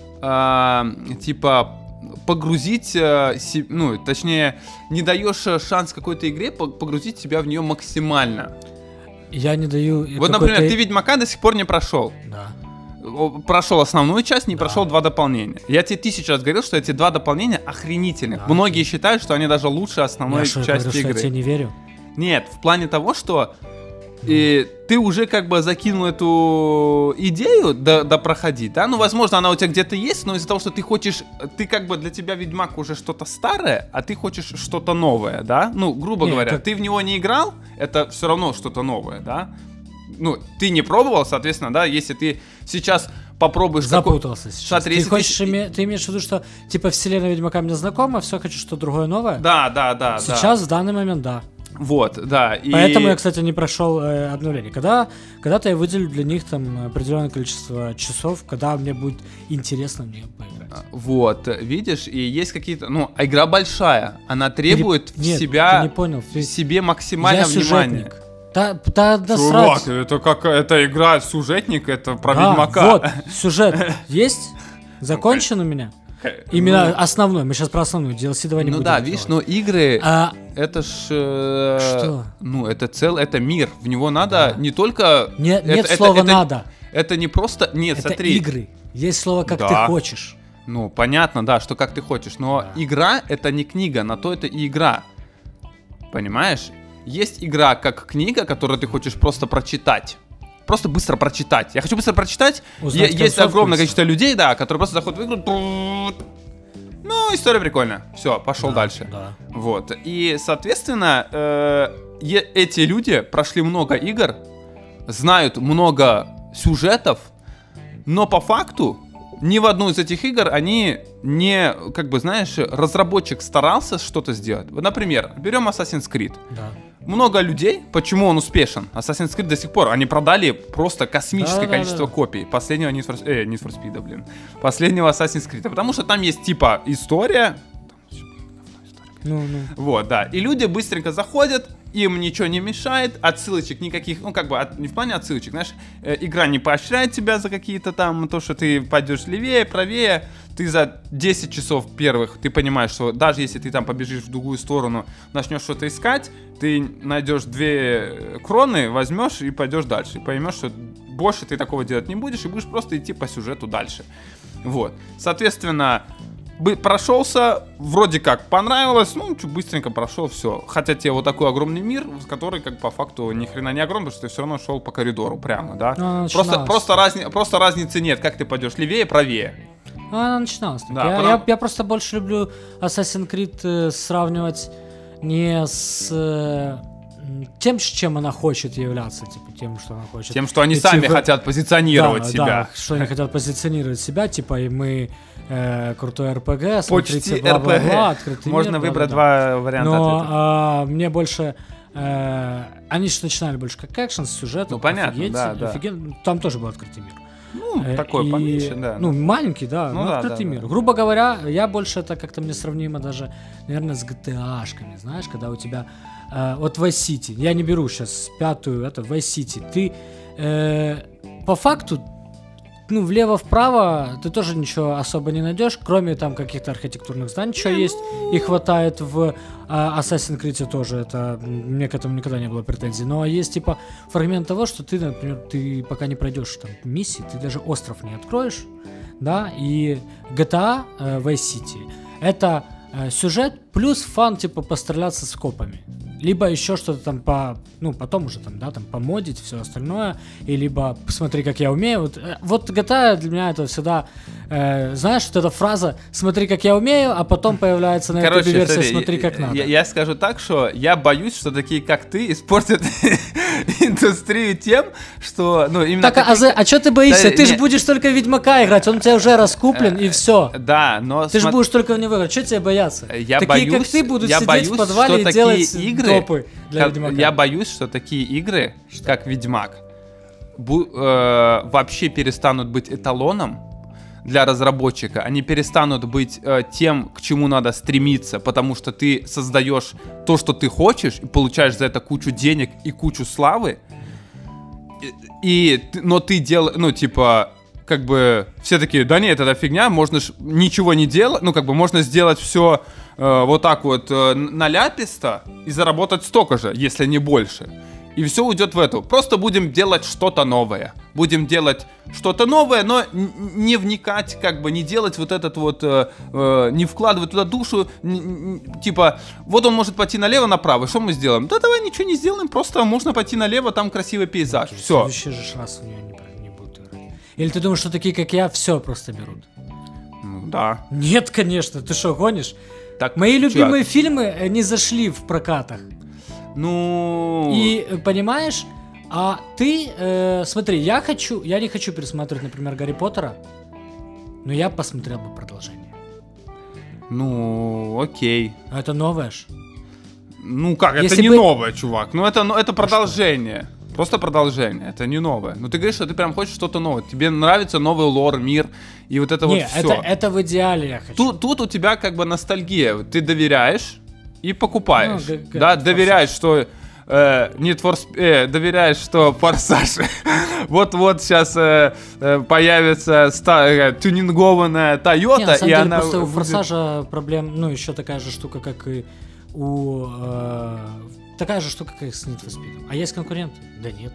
э, типа погрузить, э, си, ну, точнее, не даешь шанс какой-то игре погрузить себя в нее максимально. Я не даю... Вот, например, ты Ведьмака до сих пор не прошел. Да. Прошел основную часть, не да. прошел два дополнения. Я тебе тысячу раз говорил, что эти два дополнения охренительных. Да. Многие считают, что они даже лучше основной я части говорю, игры. Что я тебе не верю. Нет, в плане того, что и ты уже как бы закинул эту идею до, до проходить, да? Ну, возможно, она у тебя где-то есть, но из-за того, что ты хочешь, ты как бы для тебя Ведьмак уже что-то старое, а ты хочешь что-то новое, да? Ну, грубо Не, говоря, как... ты в него не играл, это все равно что-то новое, да? Ну, ты не пробовал, соответственно, да, если ты сейчас попробуешь... Запутался сейчас. Смотри, ты, хочешь ты... име... ты имеешь в виду, что типа вселенная Ведьмака мне знакома, все хочу что-то другое новое? Да, да, да. Сейчас, да. в данный момент, да. Вот, да. И... Поэтому я, кстати, не прошел э, обновление. Когда, когда-то я выделю для них там определенное количество часов, когда мне будет интересно мне поиграть. Вот, видишь, и есть какие-то... Ну, игра большая, она требует Переп... в Нет, себя... ты не понял. Ты... В себе максимальное я внимание. Сюжетник. Да, да, да, Чувак, срать. это как это игра сюжетник, это про да, Ведьмака. Вот, сюжет есть, закончен у меня. Именно ну, основной, мы сейчас про основную, ди эл си давай не ну будем. Ну да, видишь, но игры, а, это ж... Э, что? Ну, это цел, это мир, в него надо да. не только... Нет, это, нет это, слова это, «надо». Это не просто... Нет, это смотри. игры, есть слово «как да. ты хочешь». Ну, понятно, да, что как ты хочешь, но да. игра это не книга, на то это и игра. Понимаешь? Есть игра как книга, которую ты хочешь просто прочитать. Просто быстро прочитать. Я хочу быстро прочитать. Е- есть огромное количество людей, да, которые просто заходят в игру. Ну, история прикольная. Все, пошел да, дальше. Да. Вот. И, соответственно, э- е- эти люди прошли много игр, знают много сюжетов, но по факту ни в одну из этих игр они не, как бы, знаешь, разработчик старался что-то сделать. Вот, например, берем Assassin's Creed. Да. Много людей, почему он успешен? Assassin's Creed до сих пор, они продали просто космическое да, количество да, да. копий последнего Need for, э, Need for Speed, блин, последнего Assassin's Creed, потому что там есть типа история. Ну, ну. Вот, да. И люди быстренько заходят, им ничего не мешает, отсылочек никаких, ну, как бы, от, не в плане отсылочек, знаешь, э, игра не поощряет тебя за какие-то там, то, что ты пойдешь левее, правее, ты за десять часов первых, ты понимаешь, что даже если ты там побежишь в другую сторону, начнешь что-то искать, ты найдешь две кроны, возьмешь и пойдешь дальше, и поймешь, что больше ты такого делать не будешь, и будешь просто идти по сюжету дальше. Вот, соответственно... Прошелся, вроде как понравилось, ну, чуть быстренько прошел, все. Хотя тебе вот такой огромный мир, который, как по факту, ни хрена не огромный, потому что ты все равно шел по коридору прямо, да? Ну, просто, просто, разни, просто разницы нет, как ты пойдешь, левее, правее. Ну, она начиналась. Да, я, потом... я, я просто больше люблю Assassin's Creed э, сравнивать не с э, тем, чем она хочет являться, типа тем, что она хочет. Тем, что они сами в... хотят позиционировать да, себя. Да, что они хотят позиционировать себя, типа, и мы э, крутой эр пи джи, смотрите, почти эр пи джи. бла-бла-бла, открытый Можно мир, выбрать да, два да. варианта Но ответа. а, мне больше... Э, они же начинали больше как экшен, с сюжетом. Ну, понятно, офигеть, да, да. Офиген... Там тоже был открытый мир. Ну, э, такой и, поменьше, да. Ну, маленький, да, ну, но да, открытый да, мир. да. Грубо говоря, я больше это как-то мне сравнимо даже, наверное, с джи ти эй-шками, знаешь, когда у тебя... Э, вот Vice City, я не беру сейчас пятую, это Vice City, ты э, по факту, ну, влево-вправо ты тоже ничего особо не найдешь, кроме там каких-то архитектурных зданий, что есть, и хватает в э, Assassin's Creed тоже, это, мне к этому никогда не было претензий, но есть, типа, фрагмент того, что ты, например, ты пока не пройдешь там миссии, ты даже остров не откроешь, да, и джи ти эй э, Vice City это э, сюжет плюс фан, типа, постреляться с копами. Либо еще что-то там по, ну, потом уже там, да, там помодить, все остальное, и либо посмотри, как я умею. Вот, вот джи ти эй для меня это всегда, э, знаешь, вот эта фраза «смотри, как я умею», а потом появляется на Короче, этой версии смотри, «смотри, как я, надо». Я, я скажу так, что я боюсь, что такие, как ты, испортят индустрию тем, что, ну, именно... Так, такие... а, а что ты боишься? Да, ты же нет. будешь только Ведьмака играть, он у тебя уже раскуплен, и все. Да, но... Ты же будешь только в него играть, что тебе бояться? Я Такие, боюсь, как ты, будут я сидеть боюсь, в подвале что и делать такие игры, топы для как, Ведьмака. Я боюсь, что такие игры, как Ведьмак, бу, э, вообще перестанут быть эталоном для разработчика. Они перестанут быть э, тем, к чему надо стремиться, потому что ты создаешь то, что ты хочешь, и получаешь за это кучу денег и кучу славы. И, и, но ты делаешь, ну, типа, как бы, все такие, да нет, это фигня, можно ж ничего не делать, ну, как бы, можно сделать все э, вот так вот э, наляписто и заработать столько же, если не больше. И все уйдет в эту. Просто будем делать что-то новое. Будем делать что-то новое, но не вникать, как бы, не делать вот этот вот, э, э, не вкладывать туда душу, не, не, типа, вот он может пойти налево, направо, что мы сделаем? Да давай ничего не сделаем, просто можно пойти налево, там красивый пейзаж, okay, все. В следующий же раз у нее не, не будут играть. Или ты думаешь, что такие, как я, все просто берут? Ну, да. Нет, конечно, ты что, гонишь? Так, Мои чувак. любимые фильмы не зашли в прокатах. Ну... И, понимаешь, а ты, э, смотри, я хочу, я не хочу пересматривать, например, Гарри Поттера, но я посмотрел бы продолжение. Ну, окей. А это новое ж? Ну как, Если это не бы... новое, чувак, ну это, ну, это продолжение. А просто продолжение, это не новое. Ну ты говоришь, что ты прям хочешь что-то новое. Тебе нравится новый лор, мир и вот это не, вот все. Это, это в идеале я хочу. Тут, тут у тебя как бы ностальгия. Ты доверяешь и покупаешь. Ну, как, да, как доверяешь, что э, Need for Speed, э, доверяешь, что Форсаж вот-вот сейчас э, э, появится ста- э, тюнингованная Toyota, не, на самом и деле, она просто у будет... Форсажа проблем, ну еще такая же штука, как и у э, такая же штука, как с Need for Speed. А есть конкуренты? Да нет.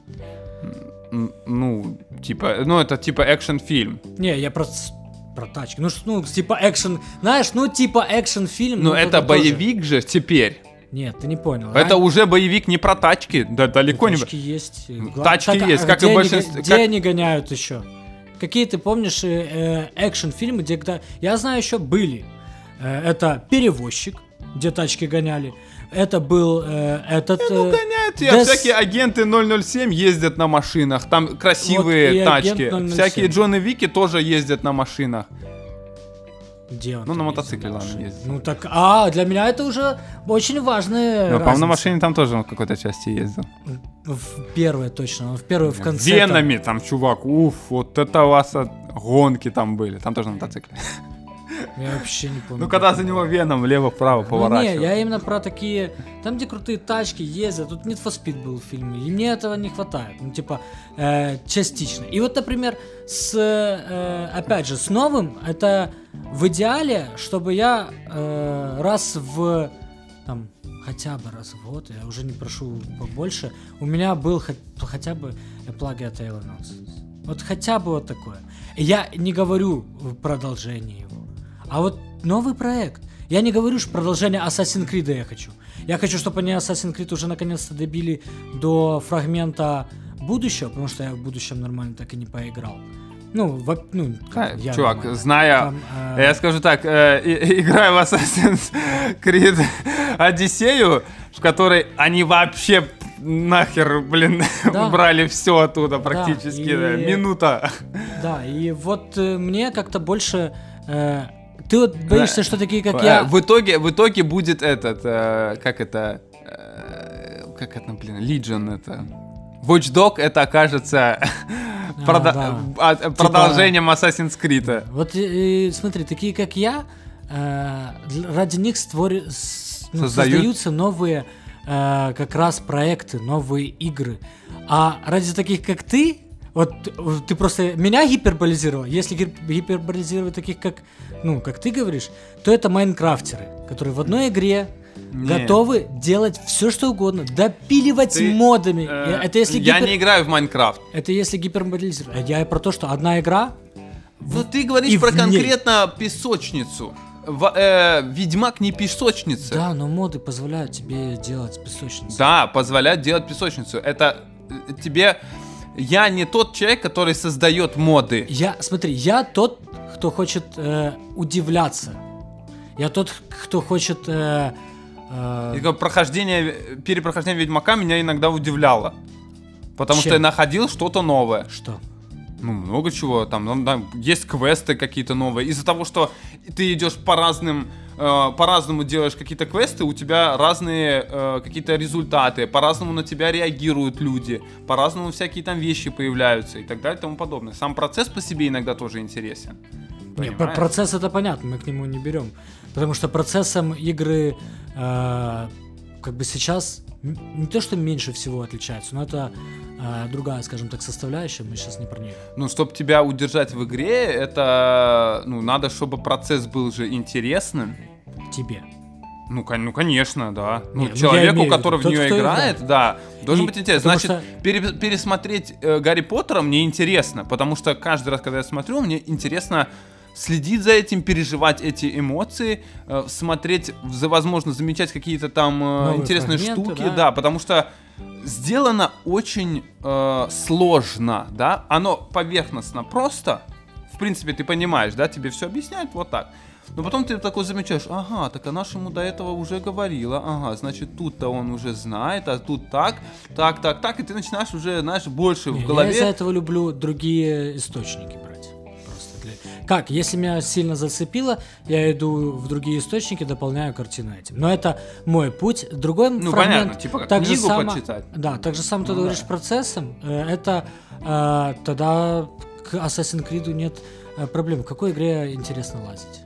Ну, типа, ну это типа экшн-фильм. Не, я про, про тачки. Ну, ну, типа экшен, знаешь, ну типа экшн-фильм. Ну, это боевик тоже. Же теперь. Нет, ты не понял. Это Ран... уже боевик не про тачки, да, далеко ну, не... Тачки есть. Тачки так, есть, а как где и большинство... Они, где как... они гоняют еще? Какие ты помнишь э, экшн-фильмы, где... Когда... Я знаю, еще были. Э, это «Перевозчик», где тачки гоняли. Это был э, этот... Э, ну, гоняют, Des... всякие агенты ноль ноль семь ездят на машинах, там красивые вот тачки. Всякие Джоны Вики тоже ездят на машинах. Где он? Ну, на мотоцикле, на ладно, ездит. Ну, так, а, для меня это уже очень важная. Ну, по-моему, на машине там тоже в какой-то части ездил. В первой точно, в первой в конце. Венами там, там, чувак, уф, вот это у вас гонки там были, там тоже на мотоцикле. Я вообще не помню. Ну, когда за него Веном влево-вправо поворачивал. Ну, не, я именно про такие, там, где крутые тачки ездят, тут Need for Speed был в фильме, и мне этого не хватает, ну, типа, э, частично. И вот, например, с, э, опять же, с новым, это в идеале, чтобы я э, раз в, там, хотя бы раз в год, я уже не прошу побольше, у меня был хоть, хотя бы A Plague of Tale Nonsense. Вот хотя бы вот такое. Я не говорю продолжение его. А вот новый проект. Я не говорю, что продолжение Assassin's Creed я хочу. Я хочу, чтобы они Assassin's Creed уже наконец-то добили до фрагмента будущего, потому что я в будущем нормально так и не поиграл. Ну, в, ну а, я чувак, нормально. зная, Там, э... я скажу так, э, и, играя в Assassin's Creed Одиссею, в которой они вообще нахер, блин, да. убрали все оттуда практически, да, и... минута. Да, и вот э, мне как-то больше... Э, Ты вот боишься, да. что такие, как я... В итоге, в итоге будет этот, э, как это, э, как это, блин, Legion это... Watch Dog это окажется а, прода- да. а, продолжением типа, Assassin's Creed. Вот и, смотри, такие, как я, э, ради них створи... ну, создаются новые э, как раз проекты, новые игры. А ради таких, как ты... Вот ты просто меня гиперболизировал. Если гиперболизировать таких, как, ну, как ты говоришь, то это майнкрафтеры, которые в одной игре не. готовы делать все, что угодно, допиливать ты, модами. Э, это если я гипер... не играю в Майнкрафт. Это если гиперболизировать. Я про то, что одна игра. Ну ты говоришь про конкретно песочницу. В, э, Ведьмак не песочница. Да, но моды позволяют тебе делать песочницу. Да, позволяют делать песочницу. Это тебе... Я не тот человек, который создает моды. Я, смотри, я тот, кто хочет э, удивляться. Я тот, кто хочет... Э, э... Прохождение, перепрохождение Ведьмака меня иногда удивляло. Потому Чем? что я находил что-то новое. Что? Ну, много чего. Там, там, там есть квесты какие-то новые. Из-за того, что ты идешь по разным э, по-разному делаешь какие-то квесты, у тебя разные э, какие-то результаты, по-разному на тебя реагируют люди, по-разному всякие там вещи появляются и так далее и тому подобное. Сам процесс по себе иногда тоже интересен. Не, процесс это понятно, мы к нему не берем. Потому что процессом игры э, как бы сейчас не то, что меньше всего отличается, но это э, другая, скажем так, составляющая, мы сейчас не про нее. Ну, чтобы тебя удержать в игре, это, ну, надо, чтобы процесс был же интересным. Тебе. Ну, ну конечно, да. Не, ну, человеку, имею, который тот, в нее играет, играет, да, должен и, быть интересно. Значит, что... пере, пересмотреть э, Гарри Поттера мне интересно, потому что каждый раз, когда я смотрю, мне интересно следить за этим, переживать эти эмоции, э, смотреть, за, возможно, замечать какие-то там э, интересные штуки, да? да, потому что сделано очень э, сложно, да, оно поверхностно просто, в принципе, ты понимаешь, да, тебе все объясняют вот так. Но потом ты такой замечаешь, ага, так она же ему до этого уже говорила, ага, значит, тут-то он уже знает, а тут так, так, так, так, и ты начинаешь уже, знаешь, больше Не, в голове. Я из-за этого люблю другие источники брать. Просто для... Как, если меня сильно зацепило, я иду в другие источники, дополняю картину этим. Но это мой путь. Другой ну, фрагмент... понятно, типа как так книгу само, почитать. Да, так же сам ты ну, говоришь да. процессом, это э, тогда к Assassin's Creed нет э, проблем. В какой игре интересно лазить?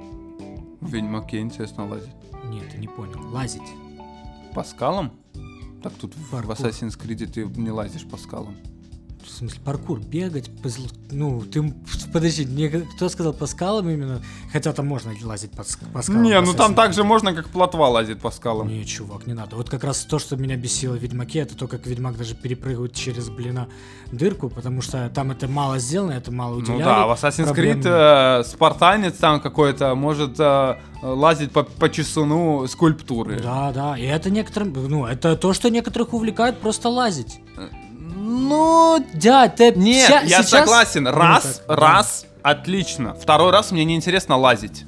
В Ведьмаке интересно лазить. Нет, ты не понял. Лазить. По скалам? Так тут паркур. В Assassin's Creed ты не лазишь по скалам. В смысле, паркур, бегать, позл... ну, ты, подожди, мне кто сказал по скалам именно, хотя там можно лазить по, по скалам. Не, ну там так же можно, как плотва лазит по скалам. Не, чувак, не надо. Вот как раз то, что меня бесило в Ведьмаке, это то, как Ведьмак даже перепрыгивает через, блин, дырку, потому что там это мало сделано, это мало уделяли. Ну да, в Assassin's Creed э, спартанец там какой-то может э, лазить по, по чесуну скульптуры. Да, да, и это некоторым, ну, это то, что некоторых увлекает просто лазить. Ну, дядь, ты... Нет, ща, я сейчас... согласен. Раз, ну, раз, да. Отлично. Второй раз мне неинтересно лазить.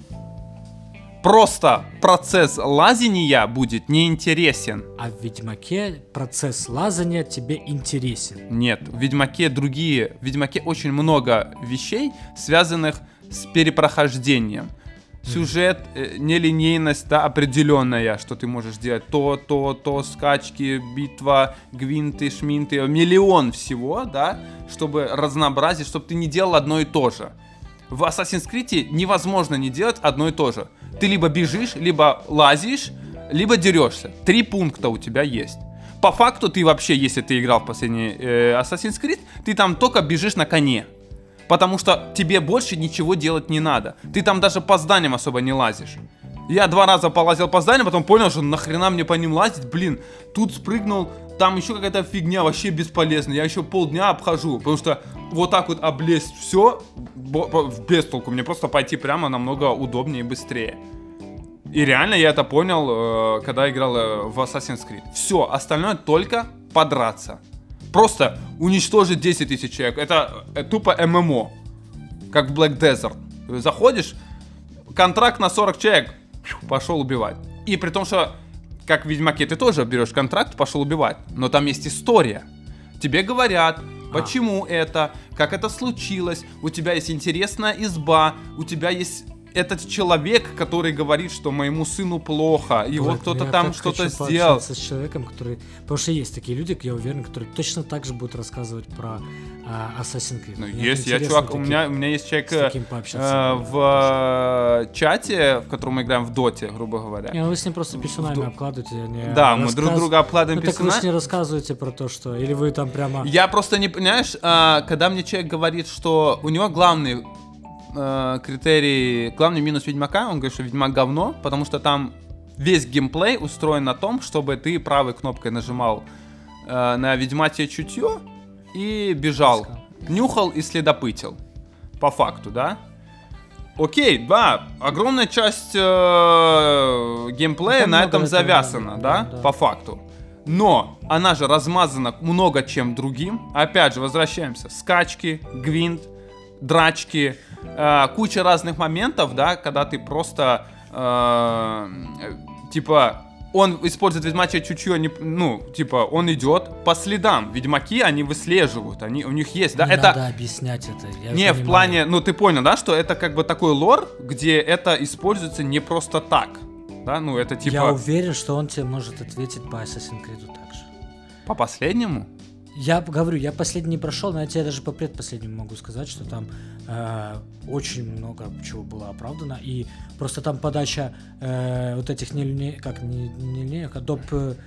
Просто процесс лазения будет неинтересен. А в Ведьмаке процесс лазания тебе интересен. Нет, в Ведьмаке другие. В Ведьмаке очень много вещей, связанных с перепрохождением. Сюжет, э, нелинейность, да, определенная, что ты можешь делать то, то, то, скачки, битва, гвинты, шминты, миллион всего, да, чтобы разнообразить, чтобы ты не делал одно и то же. В Assassin's Creed невозможно не делать одно и то же. Ты либо бежишь, либо лазишь, либо дерешься. Три пункта у тебя есть. По факту ты вообще, если ты играл в последний э, Assassin's Creed, ты там только бежишь на коне. Потому что тебе больше ничего делать не надо. Ты там даже по зданиям особо не лазишь. Я два раза полазил по зданиям, потом понял, что нахрена мне по ним лазить. Блин, тут спрыгнул, там еще какая-то фигня, вообще бесполезно. Я еще полдня обхожу, потому что вот так вот облезть все без толку. Мне просто пойти прямо намного удобнее и быстрее. И реально я это понял, когда играл в Assassin's Creed. Все, остальное только подраться. Просто уничтожить десять тысяч человек. Это тупо эм эм о. Как в Black Desert. Заходишь, контракт на сорок человек, пошел убивать. И при том, что, как в Ведьмаке, ты тоже берешь контракт, пошел убивать. Но там есть история. Тебе говорят, почему а. это, как это случилось. У тебя есть интересная изба, у тебя есть... этот человек, который говорит, что моему сыну плохо, его вот, кто-то там что-то сделал. С человеком, который, потому что есть такие люди, я уверен, которые точно так же будут рассказывать про а, Assassin's Creed. Ну, есть, я чувак, такие, у меня у меня есть человек э, в э, чате, в котором мы играем в доте, грубо говоря. Не, ну вы с ним просто писюнами в... обкладываете. Не да, рассказ... мы друг друга обкладываем ну, писюнами. Так вы же не рассказываете про то, что, или вы там прямо. Я просто не понимаешь, а, когда мне человек говорит, что у него главный критерий, главный минус Ведьмака, он говорит, что Ведьмак говно, потому что там весь геймплей устроен на том, чтобы ты правой кнопкой нажимал э, на ведьмачье чутье и бежал, нюхал и следопытил, по факту, да? Окей, да, огромная часть э, геймплея там на этом завязана, да, да, да, по факту. Но она же размазана много чем другим. Опять же, возвращаемся. Скачки, гвинт, драчки, э, куча разных моментов, да, когда ты просто э, типа он использует ведьмачье чутье, не, ну, типа, он идет по следам. Ведьмаки, они выслеживают, они, у них есть, да, не это... надо объяснять это. Я не, понимаю. В плане, ну, ты понял, да, что это как бы такой лор, где это используется не просто так, да, ну, это типа... Я уверен, что он тебе может ответить по Assassin's Creed также. По последнему? Я говорю, я последний не прошел, но я тебе даже по предпоследнему могу сказать, что там э, очень много чего было оправдано, и просто там подача э, вот этих нелинейных, как не нелинейных, а доп. Э,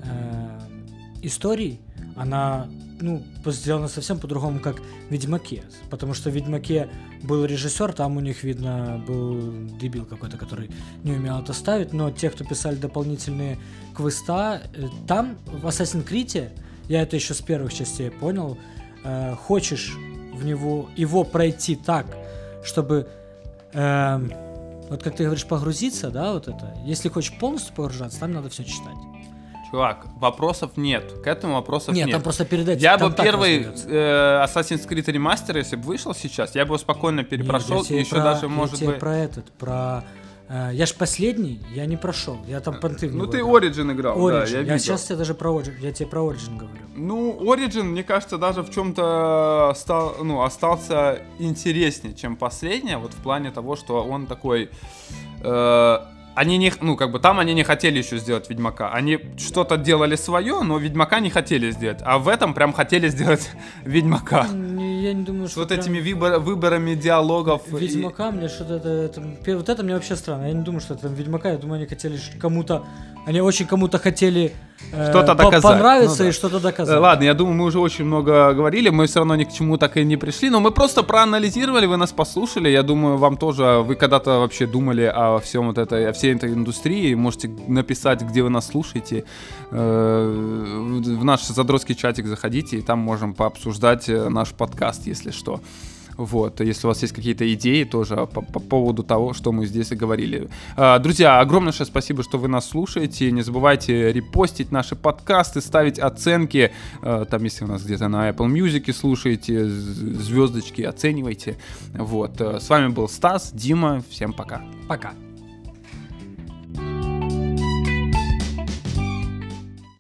историй, она, ну, сделана совсем по-другому, как в Ведьмаке, потому что в Ведьмаке был режиссер, там у них, видно, был дебил какой-то, который не умел это ставить, но те, кто писали дополнительные квеста, э, там в Assassin's Creed, я это еще с первых частей понял, э, хочешь в него, его пройти так, чтобы, э, вот как ты говоришь, погрузиться, да, вот это, если хочешь полностью погружаться, там надо все читать. Чувак, вопросов нет, к этому вопросов нет. Нет, там просто передать. Я бы первый э, Assassin's Creed Remaster, если бы вышел сейчас, я бы его спокойно перепрошел, нет, и еще про, даже, может я быть... про этот, про... Я ж последний, я не прошел, я там понты. Ну ты Origin играл, Origin. да, я Я видел. сейчас тебе даже про Origin, я тебе про Origin говорю. Ну, Origin, мне кажется, даже в чем-то стал, ну, остался интереснее, чем последний, вот в плане того, что он такой... Э, они не, ну, как бы там они не хотели еще сделать Ведьмака. Они что-то делали свое, но Ведьмака не хотели сделать. А в этом прям хотели сделать Ведьмака. Я не думаю, С что вот прям... этими выбор, выборами диалогов. Ведьмака, и... мне что-то это, это... Вот это мне вообще странно. Я не думаю, что это Ведьмака. Я думаю, они хотели кому-то... Они очень кому-то хотели э, что-то доказать. понравиться ну, да. и что-то доказать. Ладно, я думаю, мы уже очень много говорили, мы все равно ни к чему так и не пришли, но мы просто проанализировали, вы нас послушали, я думаю, вам тоже, вы когда-то вообще думали о всем вот этой, о всей этой индустрии, можете написать, где вы нас слушаете, в наш задротский чатик заходите, и там можем пообсуждать наш подкаст, если что. Вот, если у вас есть какие-то идеи тоже по, по поводу того, что мы здесь и говорили. А, друзья, огромное спасибо, что вы нас слушаете. Не забывайте репостить наши подкасты, ставить оценки. А, там, если у нас где-то на Apple Music слушаете, звездочки оценивайте. Вот. С вами был Стас, Дима. Всем пока. Пока.